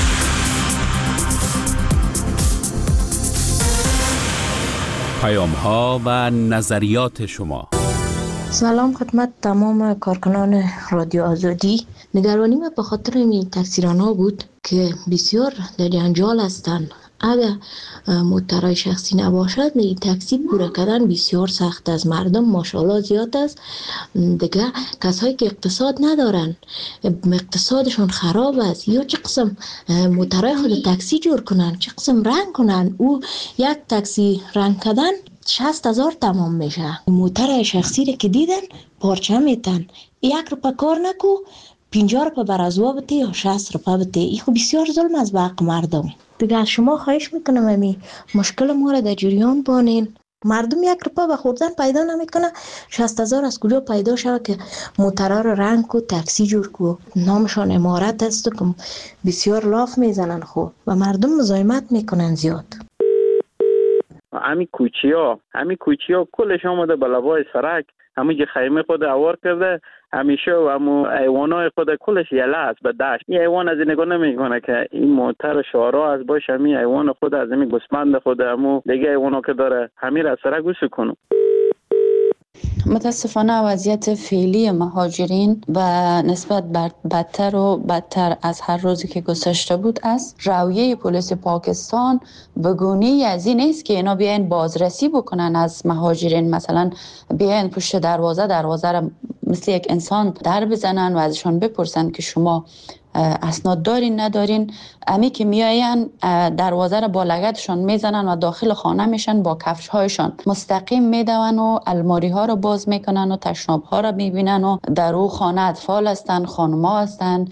پیام ها و نظریات شما. سلام خدمت تمام کارکنان رادیو آزادی. نگرانی ما به خاطر این تکثیرانه بود که بسیار در جنجال هستند. اگر موترهای شخصی نباشد این تاکسی پوره کردن بسیار سخت از مردم ماشاءالله زیاد است. دیگه کسایی که اقتصاد ندارن، اقتصادشون خراب است، یا چه قسم موترهای خود تاکسی جور کنن، چه قسم رنگ کنن، او یک تاکسی رنگ کردن 60,000 تمام میشه. موتر شخصی رو که دیدن پارچه میتن، 1 روپه کار نکو 50 روپه برازوا بده یا 60 روپه بده. این خب بسیار ظلم از حق مردم. دیگه از شما خواهش میکنم امی مشکل ما را در جریان بانین. مردم 1 روپه به خوردن پیدا نمیکنه، 60,000 از کجا پیدا شود که موترها رو رنگ کو تاکسی جور کو؟ نامشان امارت است که بسیار لاف میزنن خوب و مردم مزاحمت میکنن زیاد. همین کوچیا کلش آمده بلوای سرک، همین خیمه خود اوار کرده، همیشه و همو ایوانای خود کلش یله است به دشت. این ایوان از این نگاه نمیکنه که این موتر شعرها از باش همین ایوان خود از همین گوسفند خود همو دیگه ایوانا که داره همین را سرک گوش کنه. متاسفانه وضعیت فعلی مهاجرین و نسبت بدتر از هر روزی که گذشته بود است. رویه پلیس پاکستان به گونه‌ای از این است که اینا بیاین بازرسی بکنن از مهاجرین، مثلا بیاین پشت دروازه را مثل یک انسان در بزنن و ازشان بپرسن که شما اسناد دارین ندارین. امی که میاین دروازه را با لگدشان میزنن و داخل خانه میشن، با کفش هایشان مستقیم میدون و الماری ها را باز میکنن و تشناب ها را میبینن و در او خانه اطفال هستن، خانما هستن.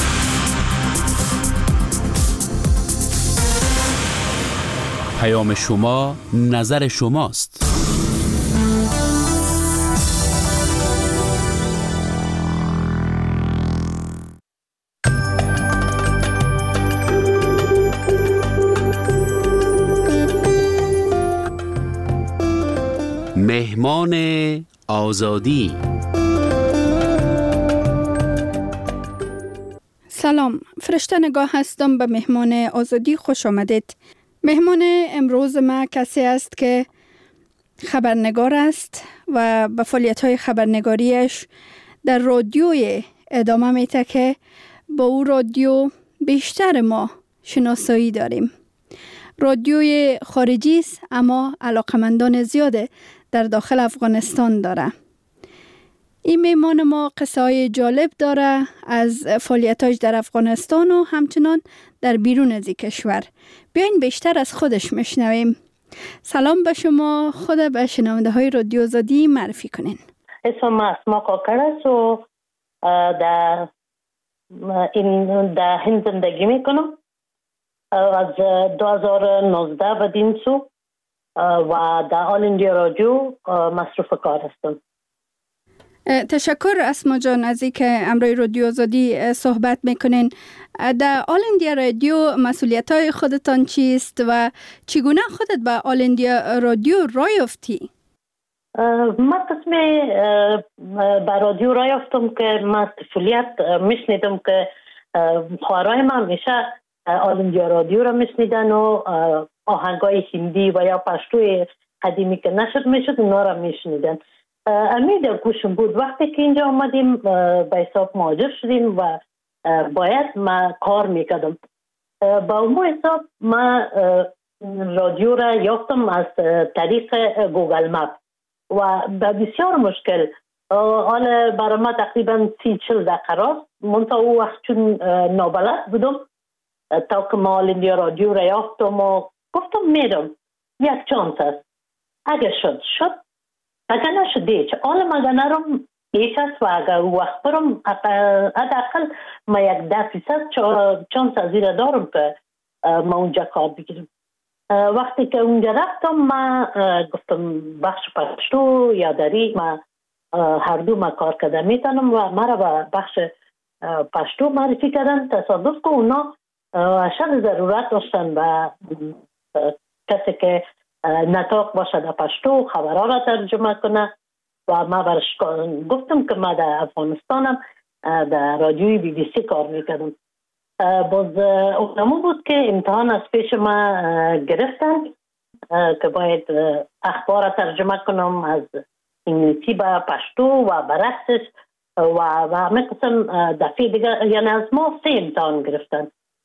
پیام شما نظر شماست. مهمان آزادی. سلام، فرشته نگاه هستم. به مهمان آزادی خوش آمدید. مهمان امروز ما کسی است که خبرنگار است و به فعالیت‌های خبرنگاریش در رادیوی ادامه میده که با او رادیو بیشتر ما شناسایی داریم. رادیوی خارجی است اما علاقمندان زیاد در داخل افغانستان داره. این مهمان ما قصه‌های جالب داره از فعالیتاش در افغانستان و همچنان در بیرون از کشور. بیاین بیشتر از خودش میشنویم. سلام به شما، خود به شنونده های رادیو آزادی معرفی کنین. اسمم اسما کاکر است و در هند زندگی میکنم. از 2019 به دین سو و در آل اندیا رادیو مصروف کار هستم. تشکر اسما جان از اینکه امروی رادیو آزادی صحبت میکنین. در آل اندیا رادیو مسئولیت‌های خودتان چیست و چگونه خودت به آل اندیا رادیو راه یافتی؟ من قسمی به رادیو راه یافتم که من طفولیت میشنیدم که خواهرای من همیشه آل اندیا رادیو را میشنیدن و آهنگای هندی و یا پشتوی قدیمی که نشد میشد اونا را میشنیدن. امید گوشم بود. وقتی که اینجا آمدیم به حساب مهاجر شدیم و باید ما کار میکردم. با اون حساب ما رادیو را یافتم از طریق گوگل مپ و به بسیار مشکل. حالا برای ما تقریبا 30-40 دقیقه راست. منطقه او وقت چون نابلد بودم تا که ما آل اندیا رادیو را یافتم و گفتم میرم. یک چانس است. اگه شد. اگر نشده چه حالا مگه نرم یک است و اگر وقت برم حداقل ما 10% چانس از این دارم که ما اونجا کار بگیرم. وقتی که اونجا رفتم ما گفتم بخش پشتو یا دری ما هر دو ما کار کرده میتونم و ما را به بخش پشتو معرفی کردن. تصادف که اونا اشد ضرورت داشتن و کسی که نطاق باشه در پشتو خبرها را ترجمه کنه و ما برش گفتم که ما در افغانستانم در رادیوی BBC کار میکردم. باز اونمو بود که امتحان از پیش ما گرفتن که باید اخبار را ترجمه کنم از انگلیسی به پشتو و برعکسش و همه قسم دفعه دیگه، یعنی از ما 3 امتحان گرفتن.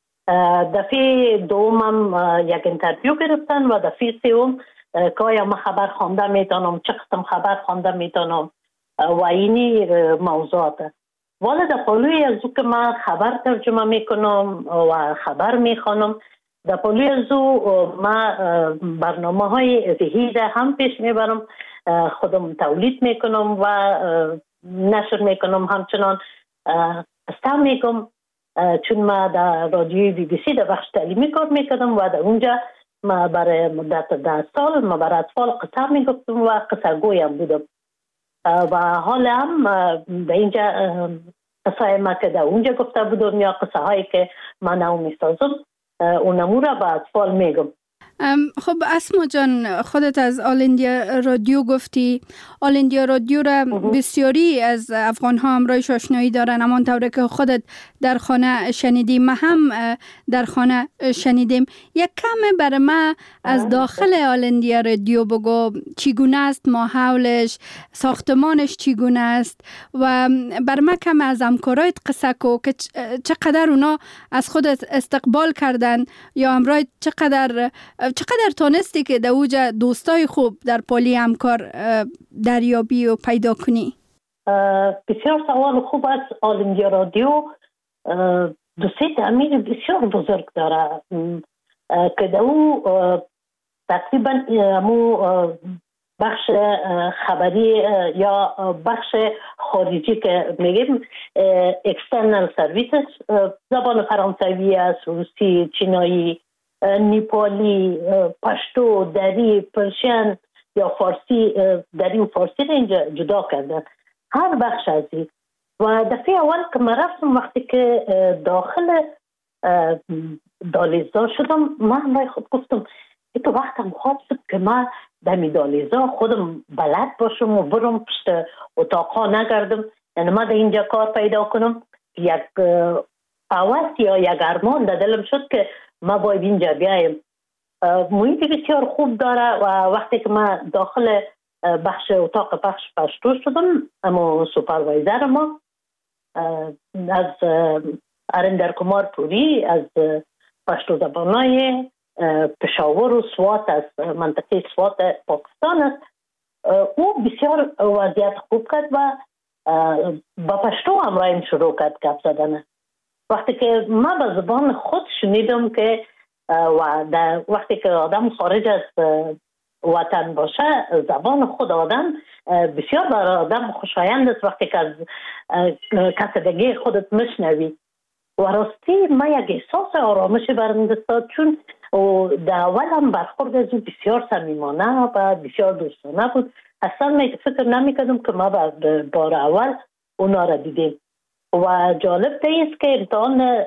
دفعه دومم یک انترویو گرفتن و دفعه سوم که آیا من خبر خوانده میتونم، چه قسم خبر خوانده میتونم و اینی موضوعات. والا در پلوی از او که من خبر ترجمه میکنم و خبر میخوانم، در پلوی از او من برنامه های وحیده هم پیش میبرم، خودم تولید میکنم و نشر میکنم، همچنان استعمال میکنم. چون ما در رادیوی BBC در بخش تعلیمی کار میکردم و در اونجا ما برای مدت 10 سال ما برای اطفال قصه میگفتم و قصه گویم بودم و حالا هم در اینجا قصه ما که در اونجا گفته بودم یا قصه هایی که من او میسازم اونمو را به اطفال میگم. خب اسما جان، خودت از آل اندیا رادیو گفتی. آل اندیا رادیو را بسیاری از افغان ها همراهش آشنایی دارن، اما طوری که خودت در خانه شنیدیم، ما هم در خانه شنیدیم. یک کم برای ما از داخل آل اندیا رادیو بگو، چگونه است ماحولش، ساختمانش چگونه است، و بر ما کم از همکارایت قصه کو که چقدر اونا از خودت استقبال کردن یا همراه چقدر تانستی که در اوجا دوستای خوب در پالی همکار دریابی و پیدا کنی؟ بسیار سوال خوب است. آل اندیا رادیو دوستی تعمیر بسیار بزرگ داره که در او تقریبا بخش خبری یا بخش خارجی که میگیم اکسترنال سرویسز، زبان فرانسوی است، روسی، چینایی، نیپالی، پشتو، دری، پرشین یا فارسی، دری و فارسی را اینجا جدا کردن، هر بخش از این. و دفعه اول که من رفتم، وقتی که داخل دالیزا شدم، من برای خود گفتم تو وقتم خواب شد که من دمی دالیزا خودم بلد باشم و برم پشت اتاقا نگردم، یعنی من در اینجا کار پیدا کنم. یک آواز یا یک ارمان در دلم شد که ما باید اینجا بیایم. محیط بسیار خوب داره و وقتی که من داخل اتاق پخش پشتو شدم، اما سوپروایزر ما از ارندر کمار پوری از پشتو زبانای پشاور و سوات از منطقه سوات پاکستان است، او بسیار وضعیت خوب کرد و با پشتو همراهیم شروع کرد گپ زدن. وقتی که من به زبان خود شنیدم که وقتی که آدم خارج از وطن باشه، زبان خود آدم بسیار برای آدم خوشایند است. وقتی که از کسدگی خودت مشنوی و راستی ما یک احساس آرامش برم دستاد، چون در اول هم برخورد از او بسیار صمیمانه و بسیار دوستانه بود. اصلا فکر نمی‌کردم که ما بار اول اونا را دیدیم. و جالب است که امتحان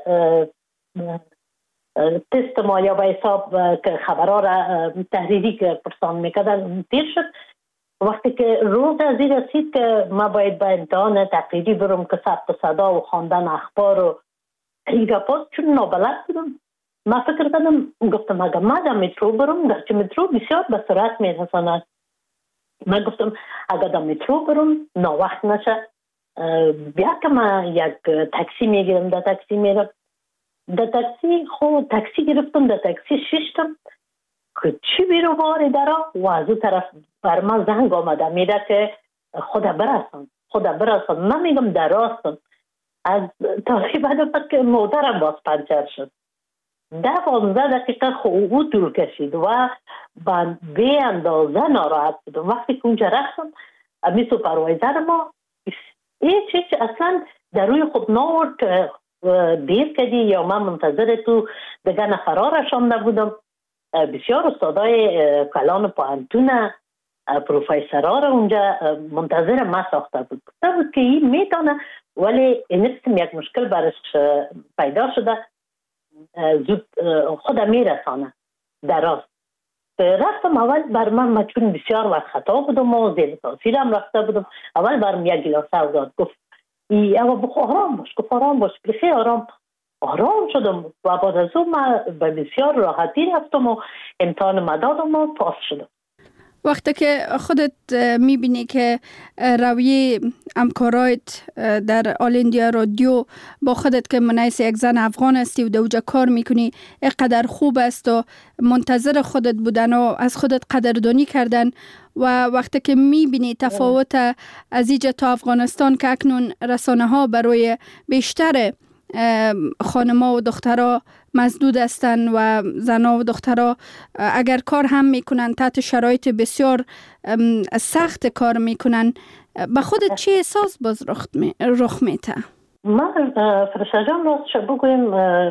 تست ما یا به حساب که خبرها را تحریری که پرسان میکردن تیر شد. وقتی که روز از این رسید که ما باید به امتحان تقریری برم که ثبت صدا و خواندن اخبار و ایگا پاس، چون نابلد بودم، ما فکر کردم، گفتم اگر ما در مترو برم، گرچه مترو بسیار به سرعت میرساند، من گفتم اگر در مترو برم ناوقت نشه، بیا که من یک تاکسی میگیرم، در تاکسی میرم. در تاکسی تاکسی گرفتم، در تاکسی ششتم که چی بیرو باری دارم و از اون طرف بر من زنگ آمده میده که خدا برسان. من میگم در راستم. از تقریبا که مادرم باز پنچر شد. 10-15 دقیقه او طول کشید و به اندازه ناراحت بودم. وقتی که اونجا رفتم، امی سوپروایزر ما هیچ اصلا در روی خود ناورد که دیر کردی یا من منتظر تو دیگه نفرها رشانده بودم. بسیار استادای کلان پوهنتون، پروفیسرها را اونجا منتظر ما ساخته بود. گفته بود که این میتونه، ولی این قسم یک مشکل برش پیدا شده، زود خود میرسانه در راست. رفتم اول بر من چون بسیار وقت خطا بودم و زیر تاثیرم رفته بودم، اول برم یک گلاسه داد، گفت اما بخو آرام باش، گفت آرام باش، بخیر آرام شدم و بعد از اون من به بسیار راحتی رفتم و امتحان مدادم و پاس شدم. وقتی که خودت میبینی که رویه همکارایت در آل اندیا رادیو با خودت که منیس یک زن افغان هستی و دوجا کار میکنی اینقدر خوب است و منتظر خودت بودن و از خودت قدردانی کردن، و وقتی که میبینی تفاوت از اینجا تا افغانستان که اکنون رسانه ها برای بیشتر خانما و دخترها مسدود هستن و زنها و دخترها اگر کار هم میکنن تحت شرایط بسیار سخت کار میکنن، به خودت چی احساس باز رخ میته؟ من فرشته جان راستش بگویم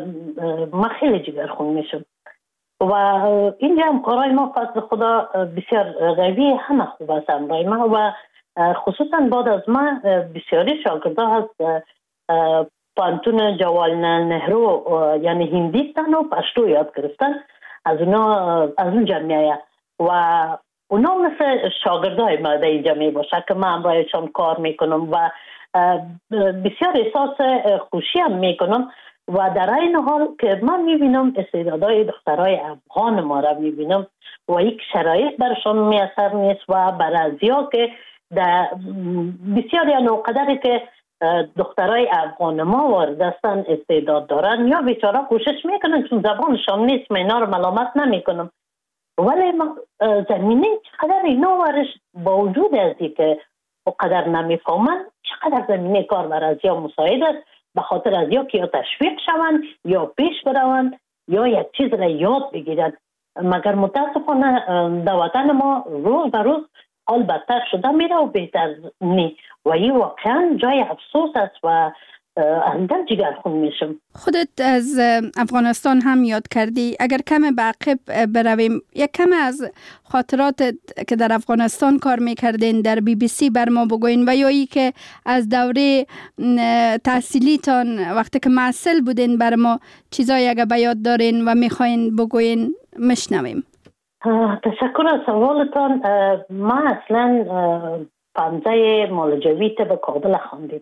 من خیلی جگرخون میشم و اینجا هم کارهای ما فضل خدا بسیار قوی، همه خوب است امرای ما و خصوصا بعد از ما بسیاری شاگرده هست پانتون جوالن نهرو یعنی هندیستان و پشتو یاد گرفتن. از اون جمعیه و اونا مثل شاگردای ما در اینجا می باشه که من همراهشان کار میکنم و بسیار احساس خوشی هم میکنم و در این حال که من میبینم استعدادهای دخترای افغان ما را میبینم و یک شرایط برشان میسر نیست و برازیا که در بسیار یا نوقدری که دخترای افغان ما واردستن استعداد دارن یا بیچاره کوشش میکنن چون زبانشان نیست، من اینا رو ملامت نمیکنم، ولی زمینه چقدر اینا ورش با وجود از که قدر نمیفهمن چقدر زمینه کار برازیا مساعد است به خاطر از یا که یا تشویق شوند یا پیش بروند یا یک چیز را یاد بگیرند. مگر متاسفانه در وطن ما روز به روز حال بدتر شده میره و بهتر نی و این واقعا جای افسوس است و اندر جگرخون میشم. خودت از افغانستان هم یاد کردی، اگر کم به عقب برویم یک کم از خاطرات که در افغانستان کار میکردین در BBC بر ما بگوین و یا ای که از دوره تحصیلیتان وقتی که معسل بودین بر ما چیزایی اگر به یاد دارین و میخواین بگوین مشنویم. تشکر از سوالتان. ما اصلا پانزه مالجویت به کابل خواندیم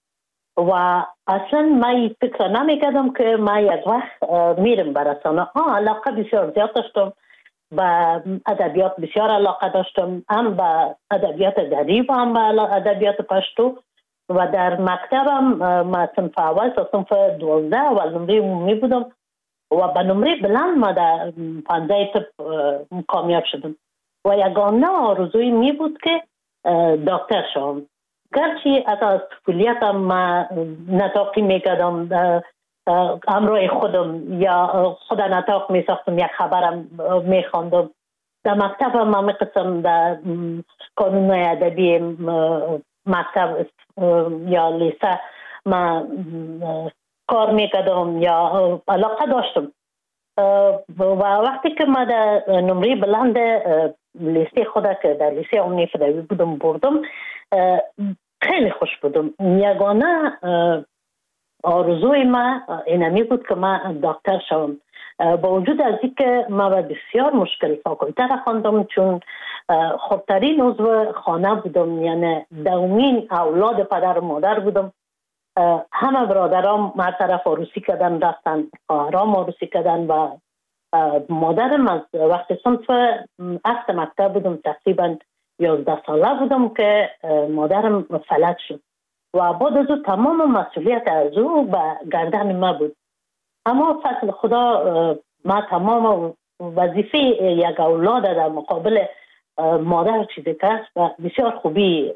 و اصلا من فکر نمیکردم که ما یک وقت میرم برسانه. علاقه بسیار زیاد داشتم به ادبیات، بسیار علاقه داشتم، هم به ادبیات دری و هم به ادبیات پشتو و در مکتبم ما صنف اول تا صنف 12 اول نمره عمومی بودم و به نمره بلند ما در 15 طب کامیاب شدم و یگانه آرزوی می بود که دکتر شوم. گرچه از طفولیتم ما نطاقی میکردم همراه خودم یا خود نطاق میساختم، یک خبرم میخواندم. در مکتبم ما قسم در کانونهای ادبی مکتب یا لیسه ما کار میکردم یا علاقه داشتم و وقتی که ما در نمره بلند لیسه خود که در لیسه عمومی فدایی بودم بردم خیلی خوش بودم. یگانه آرزوی ما اینمی بود که ما دکتر شوم. با وجود از اینکه ما بسیار مشکل فاکولته را خواندم چون خودترین عضو خانه بودم، یعنی دومین اولاد پدر و مادر بودم. همه برادرام ما طرف عروسی کردن رفتن، خواهرام عروسی کردن و مادرم از وقتی صنف هفت مکتب بودم تقریبا 11 ساله بودم که مادرم فلج شد و بعد از او تمام مسئولیت از او به گردن ما بود. اما فضل خدا ما تمام وظیفه یک اولاد در مقابل مادر چیزی کرد و بسیار خوبی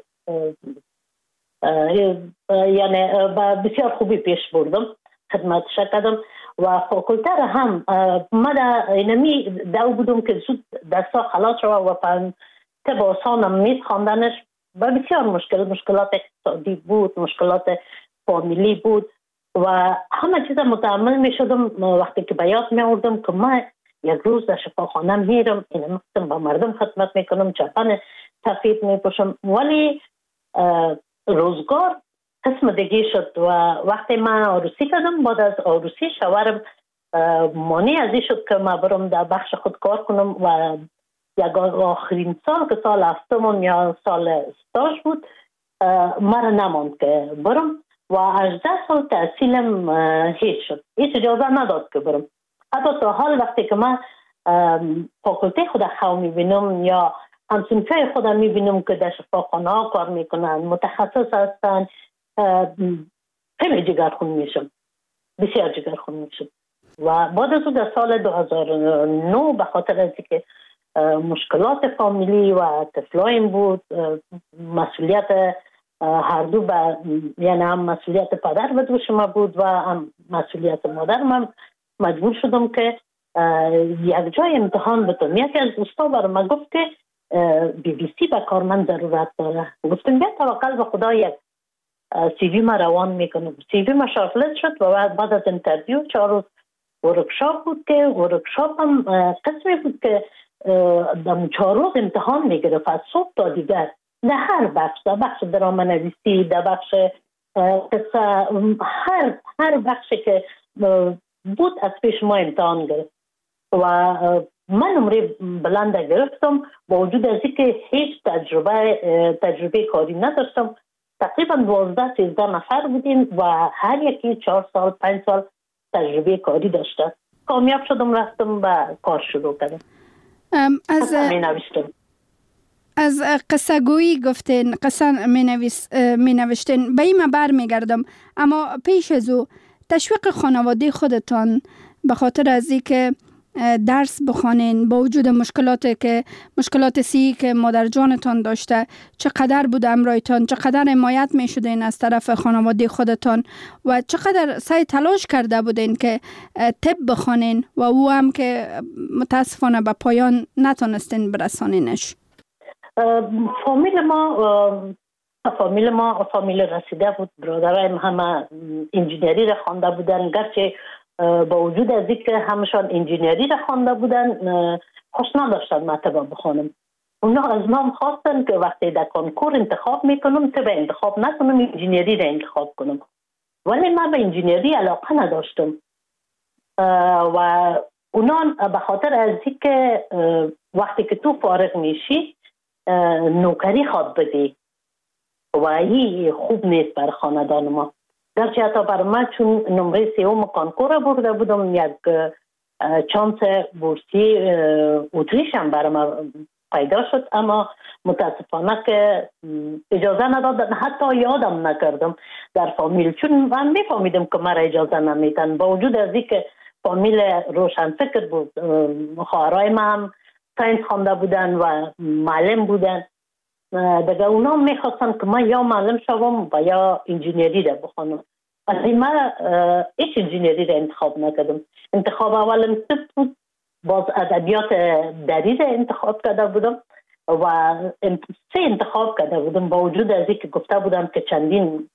یعنی بسیار خوبی پیش بردم، خدمتش کردم و فاکولته را هم ما در اینمی دو بودم که زود دستا خلاص شد و طب آسانم نیست خواندنش و بسیار مشکلات اقتصادی بود، مشکلات فامیلی بود و همه چیز متحمل می شدم. وقتی که به یاد می آوردم که ما یک روز در شفاخانه میرم، این با مردم خدمت میکنم، چپن سفید میپوشم، ولی روزگار قسم دیگه شد و وقتی من عروسی کردم بعد از عروسی شوهرم مانع از این شد که من برم در بخش خود کار کنم و یک آخرین سال که سال هفتم یا سال استاژ بود مرا نماند که برم و 18 سال تحصیلم هیچ شد، هیچ اجازه نداد که برم. حتی تا حال وقتی که من فاکولته خود خواه میبینم یا همسنفه خود میبینم که در شفاخانه ها کار میکنن، متخصص هستن، خیلی جگرخون میشم، بسیار جگرخون میشم. و بعد از او در سال 2009 به خاطر از که مشکلات فامیلی و طفلایم بود، مسئولیت هر دو یعنی هم مسئولیت پدر به دوش ما بود و هم مسئولیت مادر من مجبور شدم که یک جای امتحان بتونم. یکی از دوستا برای من گفت که BBC به کار من ضرورت داره. گفتم بیا توکل به خدا یک CV ما روان میکنم. CV ما شارتلیست شد و بعد از انترویو 4 روز ورکشاپ بود که ورکشاپ هم قسمی بود که 4 روز امتحان میگرفت از صبح تا دیگر در هر بخش، در بخش درام نویسی، در بخش قصه، هر بخشی که بود از پیش ما امتحان گرفت و من نمره بلند گرفتم با وجود از اینکه هیچ تجربه کاری نداشتم. تقریبا 12-13 نفر بودیم و هر یکی 4 سال 5 سال تجربه کاری داشته. کامیاب شدم، رفتم و کار شروع کردم. از قصه گویی گفتین، قصه می نوشتین، به این بر می گردم. اما پیش از او تشویق خانواده خودتان به خاطر از این که درس بخوانین با وجود مشکلات سی که مادر جانتان داشته، چقدر بود امرایتان، چقدر حمایت می شدین از طرف خانواده خودتان و چقدر سعی تلاش کرده بودین که طب بخوانین و او هم که متاسفانه به پایان نتونستین برسانینش؟ فامیل ما فامیل رسیده بود. برادرایم همه انجینری را خوانده بودن، گرچه با وجود از اینکه همشان انجینری را خوانده بودن خوش نداشتن مطلب بخونم. اونا از من خواستن که وقتی در کنکور انتخاب میکنم طب انتخاب نکنم، انجینری را انتخاب کنم. ولی من به انجینری علاقه نداشتم و اونا به خاطر از اینکه وقتی که تو فارغ میشی نوکری خواد بدی و این خوب نیست بر خاندان ما. گرچه حتی بر من چون نمره 3 کنکور برده بودم، یک چانس بورسی اتریش هم بر من پیدا شد، اما متاسفانه که اجازه ندادن، حتی یادم نکردم در فامیل، چون من میفهمیدم که مرا اجازه نمیدن. با وجود از این که فامیل روشن فکر بود، خواهرای من هم ساینس خوانده بودن و معلم بودن، دیگه اونا میخواستن که من یا معلم شوم و یا انجینری را بخونم. ولی من هیچ انجینری را انتخاب نکردم. انتخاب اولم طب بود، باز ادبیات دری را انتخاب کرده بودم و 3 انتخاب کرده بودم با وجود از اینکه گفته بودم که چندین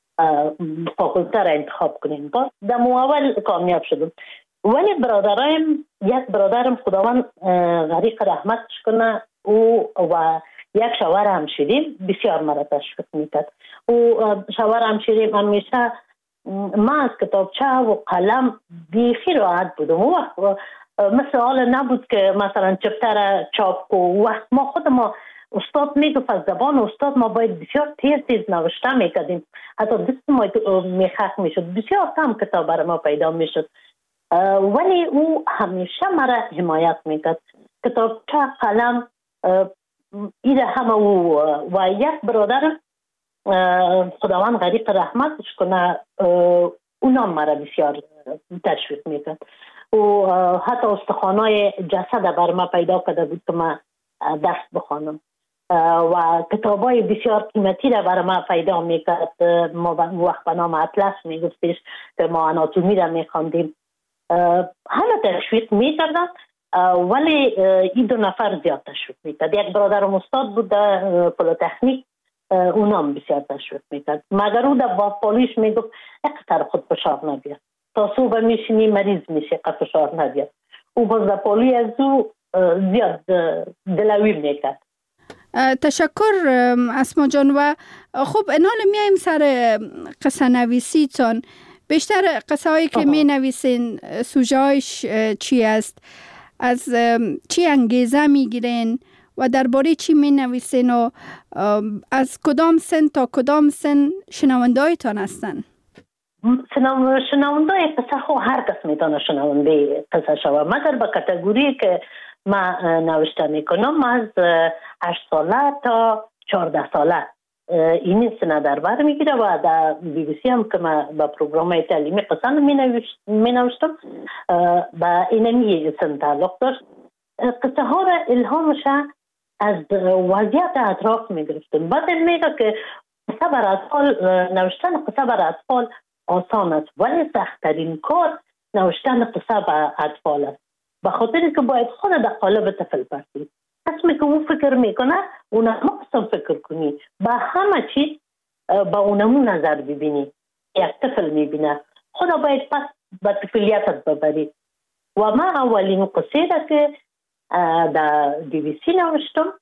فاکولته را انتخاب کنیم. باز در اول کامیاب شدم. ولی برادرایم، یک برادرم خداوند غریق رحمتش کنه، او و یک شوهر همشیریم بسیار مرا تشویق میکرد. او شوهر همشیریم همیشه من از کتابچه و قلم بیخی راحت بودم. او وقت مثل حال نبود که مثلا چپتر چاپ کو. وقت ما خود ما استاد میگفت از زبان استاد ما باید بسیار تیز نوشته میکردیم، حتی دست ما میخک میشد، بسیار کم کتاب برای ما پیدا میشد. ولی او همیشه مرا حمایت میکرد. کتابچه قلم ایده همه او و یک برادر خداوند غریق رحمتش کنه، اونا مرا بسیار تشویق میکرد. و حتی استخوانای جسد بر ما پیدا کرده بود که من درس بخوانم و کتابای بسیار قیمتی را بر ما پیدا میکرد. ما وقت به نام اطلس میگفتش که ما آناتومی را میخواندیم. همه تشویق میکردن، ولی این 2 نفر زیاد تشویق میکرد. یک برادرم استاد بود در پلیتکنیک، اونام بسیار تشویق میکرد، مگر او در پالیش میگفت اقتر خود فشار نبید، تا صبح میشینی مریض میشه، قد فشار نبید. او باز در پالی از او زیاد دلوی میکرد. تشکر اسما جان. و خب انال میایم سر قصه نویسی تان. بیشتر قصه هایی که می نویسین سوژه هایش چی است؟ از چی انگیزه می گیرین و درباره چی می نویسین و از کدام سن تا کدام سن شنونده هایتان هستن؟ شنونده قصه خو هر کس میتونه شنونده قصه شوه، مگر به کاتگوری که من نوشته میکنم از 8 ساله تا 14 ساله این سنه در بر میگیره و در BBC هم که من با پروگرام تعلیمی قصه می نوشتم با اینمی سن تعلق داشت. قصه ها را الهامش از وضعیت اطراف می گرفتم. بعد میگه که قصه بر اطفال، نوشتن قصه بر اطفال آسان است، ولی سخت‌ترین کار نوشتن قصه بر اطفال است، به خاطر که باید خود در قالب طفل برسی. قسمی که او فکر میکنه اونم قسم فکر کنی، با همه چیز با اونمو نظر ببینی. یک طفل میبینه، خدا باید پس به طفلیتت ببری. و من اولین قصه را که در BBC نوشتم،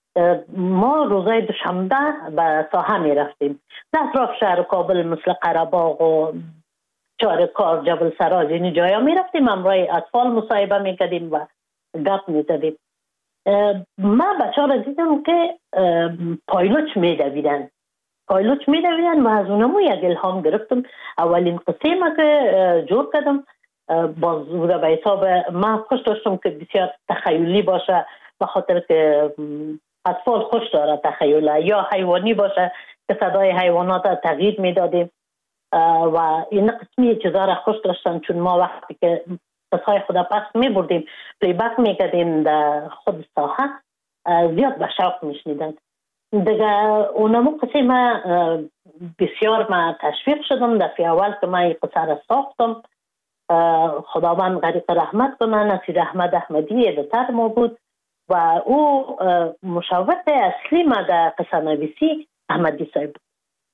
ما روزای دوشنبه به ساحه می رفتیم در اطراف شهر کابل مثل قره‌باغ و چارکار، جبل سراج، این جایا می رفتیم همراه اطفال مصاحبه می کردیم و گپ می زدیم. من بچه ها را دیدم که پایلوچ می دویدن و از اونمو یک الهام گرفتم. اولین قصه ما که جور کردم باز بوده به حساب من خوش داشتم که بسیار تخیلی باشه، به خاطر که اطفال خوش داره تخیله، یا حیوانی باشه که صدای حیوانات تغییر می دادیم و این قسمی چیزا را خوش داشتم، چون ما وقتی که قصای خدا پس می بردیم پلی بک می کردیم در خود ساحه زیاد به شوق می شنیدن دیگه. اونمو قصه ما بسیار ما تشویق شدم. دفعه اول که ما این قصه را ساختم خداوند غریق رحمت کنه، نصیر احمد احمدی ادیتور ما بود و او مشاور اصلی ما در قصه نویسی احمدی صاحب بود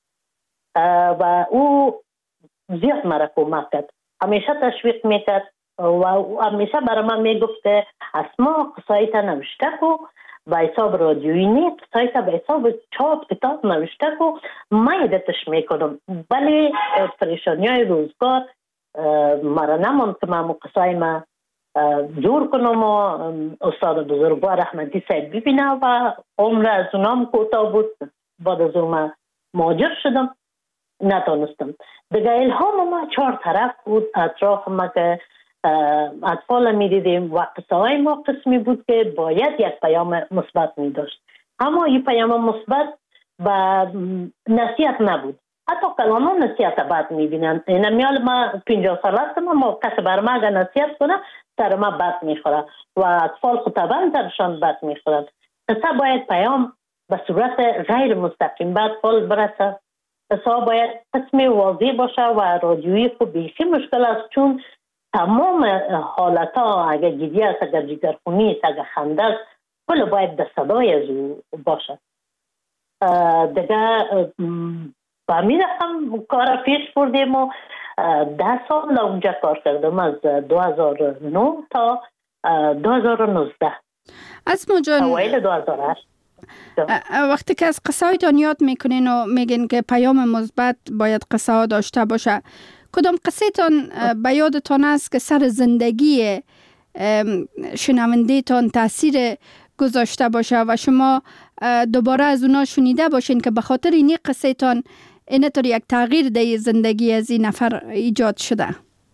و او زیاد مرا کمک کرد، همیشه تشویق میکرد و همیشه برای من میگفت که اسما قصایت نوشته کو به حساب رادیویی نیست، قصایت به حساب چاپ کتاب نوشته کو، من ادتش میکنم. ولی پریشانی های روزگار مرا نماند که من قصای ما جور کنم و استاد بزرگوار احمدی صاحب ببینه و عمر از اونام کوتاه بود. بعد از اون من مهاجر شدم، نتونستم دیگه. الهام ما 4 طرف بود اطراف ما که اطفال می دیدیم و قصه های ما قسمی بود که باید یک پیام مثبت می داشت، اما این پیام مثبت و نصیحت نبود. حتی کلاما نصیحت بد می بینن. این میال ما 50 سال هستم، ما کسی بر ما اگر نصیحت کنه سر ما بد می خوره و اطفال خود طبعا سرشان بد می خورد. قصه باید پیام به صورت غیر مستقیم به اطفال برسه. قصه باید قسم واضح باشه و رادیویی خود بیشی مشکل است، چون تمام حالت ها اگر گیری است، اگر جگرخونی است، اگر خنده است، کل باید در صدای از او باشه. دیگه با می رفتم کار پیش بردیم و 10 سال اونجا کار کردم، از 2009 تا 2019. اسما جان، اوایل 2008 وقتی که از قصه هایتان یاد میکنین و میگین که پیام مثبت باید قصه ها داشته باشه، کدام قصه تان به یادتان است که سر زندگی شنونده تان تاثیر گذاشته باشه و شما دوباره از اونا شنیده باشین که به خاطر این قصه تان اینطور یک تغییر در زندگی از این نفر ایجاد شده؟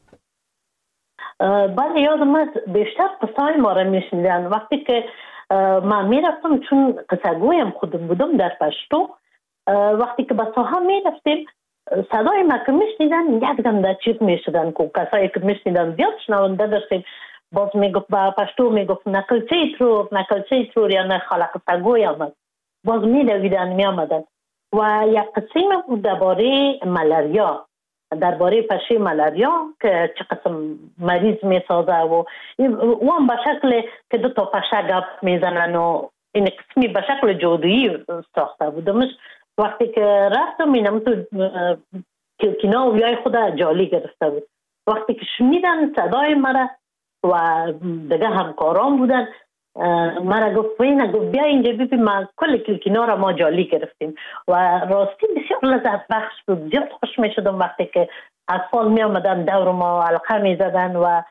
بله، یادم است بیشتر قصه های ما را میشنیدن. وقتی که من میرفتم، چون قصه گویم خودم بودم در پشتو، وقتی که به ساحه میرفتیم صدای ما که میشنیدن یک دم در چیز میشدن که کسایی که میشنیدن زیاد شنونده داشتیم. باز میگفت با پشتو میگفت نکلچه ترور یا نه خالق سگوی آمد، باز میدویدن میامدن. و یک قسم بود درباره ملاریا، درباره پشه ملاریا که چه قسم مریض میسازه و هم به شکل که 2 تا پشه گپ میزنن و این قسمی به شکل جادویی ساخته بودمش. وقتی که رفتم اینم تو کلکینا و بیای خود جالی گرفته بود. وقتی که شنیدن صدای مرا و دیگه همکاران بودن، مرا گفت بیا اینجا ببین، ما کل کلکینا را ما جالی گرفتیم و راستی بسیار لذت بخش بود. زیاد خوش می شدم وقتی که اطفال می آمدن دور ما حلقه می زدن و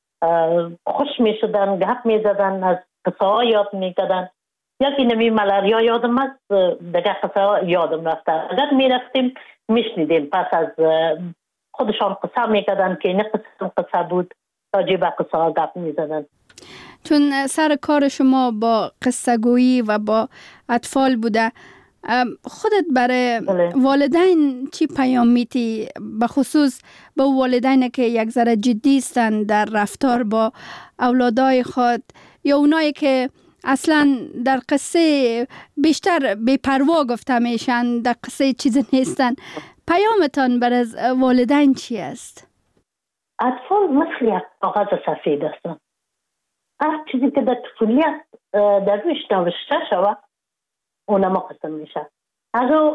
خوش می شدن، گپ می زدن، از قصه ها یاد می کردن. یکی نمی ملاریا یادم است، دیگه قصه ها یادم رفته. اگر می رفتیم می شنیدیم، پس از خودشان قصه می کردن که این قصه بود، راجع به قصه ها گپ می زدن. چون سر کار شما با قصه گویی و با اطفال بوده، خودت برای والدین چی پیام میتی؟ به خصوص به والدین که یک ذره جدی هستن در رفتار با اولادای خود، یا اونایی که اصلا در قصه بیشتر بی‌پروا گفته میشن، در قصه چیز نیستن، پیامتان برای والدین چی است؟ اطفال مثل یک کاغذ سفید هستن. هر چیزی که در طفولیت در رویش نوشته شود اونما قسم میشه. اگر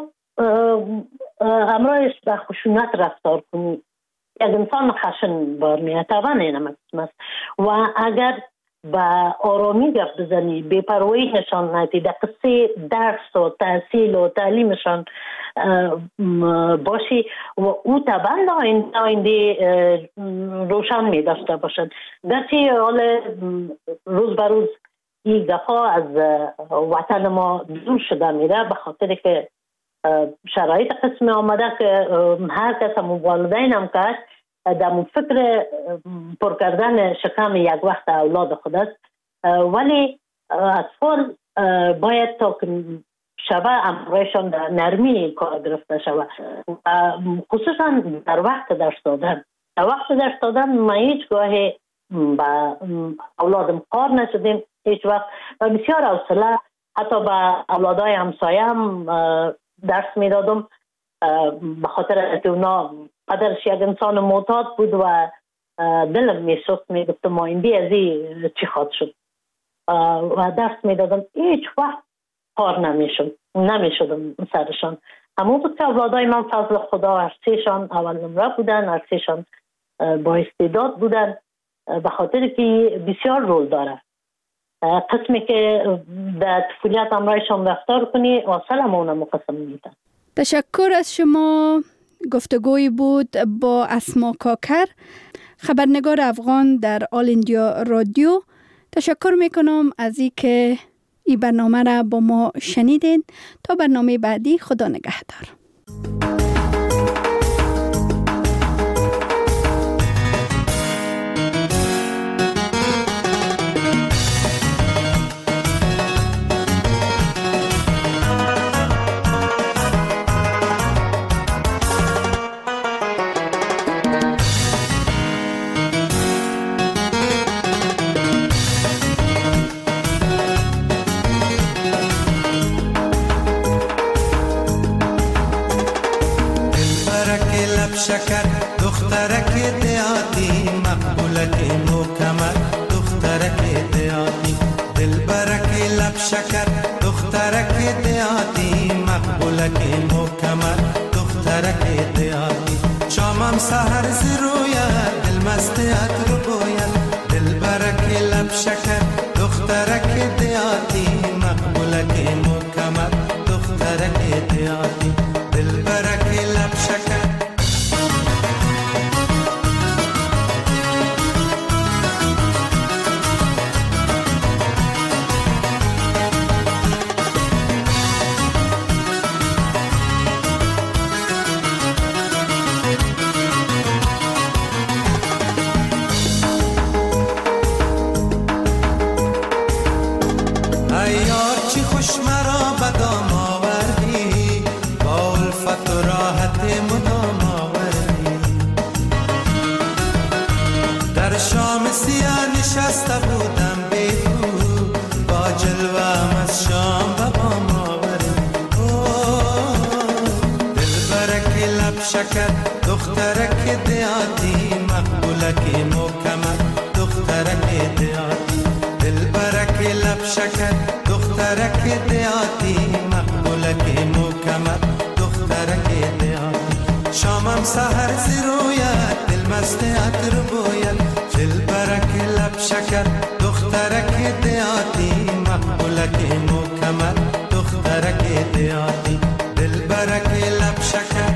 همراهش به خشونت رفتار کنی، یک انسان خشن بار میاد، طبعا اینم قسم است. و اگر با آرامی گفت بزنی، بی‌پروایی نشان ندی، در قصه درس و تحصیل و تعلیمشان باشی و او طبعا آینده روشن می داشته باشد. گرچه حال روز به روز این دفعه از وطن ما دور شده میره به خاطر که شرایط قسم آمده که هر کس والدین هم کرد در فکر پر کردن شکم یک وقت اولاد خود است، ولی اطفال باید تا شبه امرایشان در نرمی کار گرفته شود، خصوصا در وقت درس دادن. در وقت درس دادن ما هیچ گاهی با اولادم کار نشدیم هیچ وقت و بسیار حوصله حتی با اولادای همسایه هم درس میدادم به خاطر که اونا قدرش یک انسان معتاد بود و دلم میسوخت، میگفتم آینده از این چی خواهد شد و درس میدادم. هیچ وقت کار نمیشدم سرشان. اما بود که اولادای من فضل خدا هرسیشان اول نمره بودن، هرسیشان با استعداد بودن به خاطر که بسیار رول داره. قسمی که در طفولیت امرایشان رفتار کنی واصل همونه مقسم میدن. تشکر از شما. گفتگوی بود با اسما کاکر، خبرنگار افغان در آل اندیا رادیو. تشکر میکنم از این که این برنامه را با ما شنیدین. تا برنامه بعدی، خدا نگهدار. شکر دخترک دیاتی، مقبولک مکمل دخترک دیاتی، دلبرک لب شکر دخترک دیاتی، مقبولک مکمل دخترک دیاتی. شامم سحر زرویت دل مستیت رو باید، دلبرک لب شکر دخترک دیاتی، مقبولک مکمل دخترک دیاتی، دلبرک لب شکر. نشسته بودم بی تو با جلوم از شام به بام آوری، دلبرک لب شکر دخترک دیاتی، مقبولک مکمل دخترک دیاتی، دلبرک لب شکر دخترک دیاتی، مقبولک مکمل دخترک دیاتی. شامم سحر زیرویت دل مستیت رو باید، دلبرک لب شکر دخترک دیاتی، مقبولک مکمل دخترک دیاتی، دلبرک لب شکر.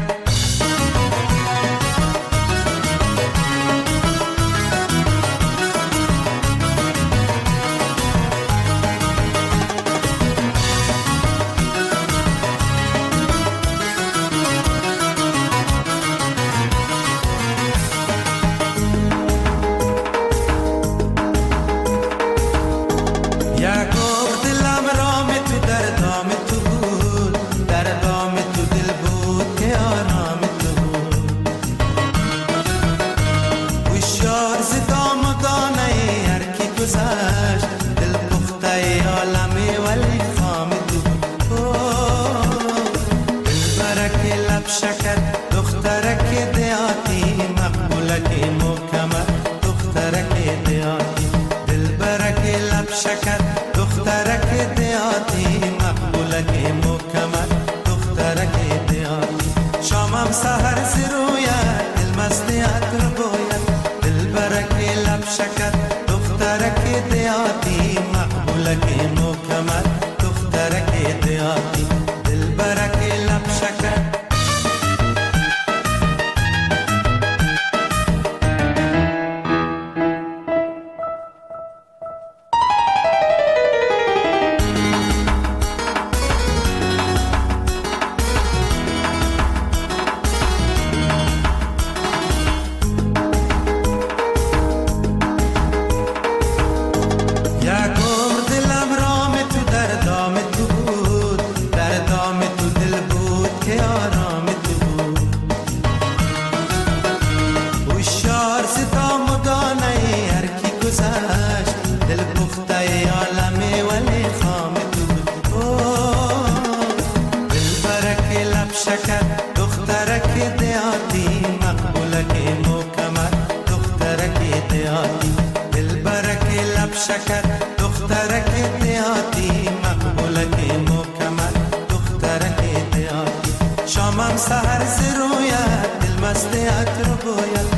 دیاتی مقبولک مکمل دخترک دیاتی دلبرک لب شکر دخترک دیاتی مقبولک مکمل دخترک دیاتی شامم سحر زرویت دل مست عطر بویت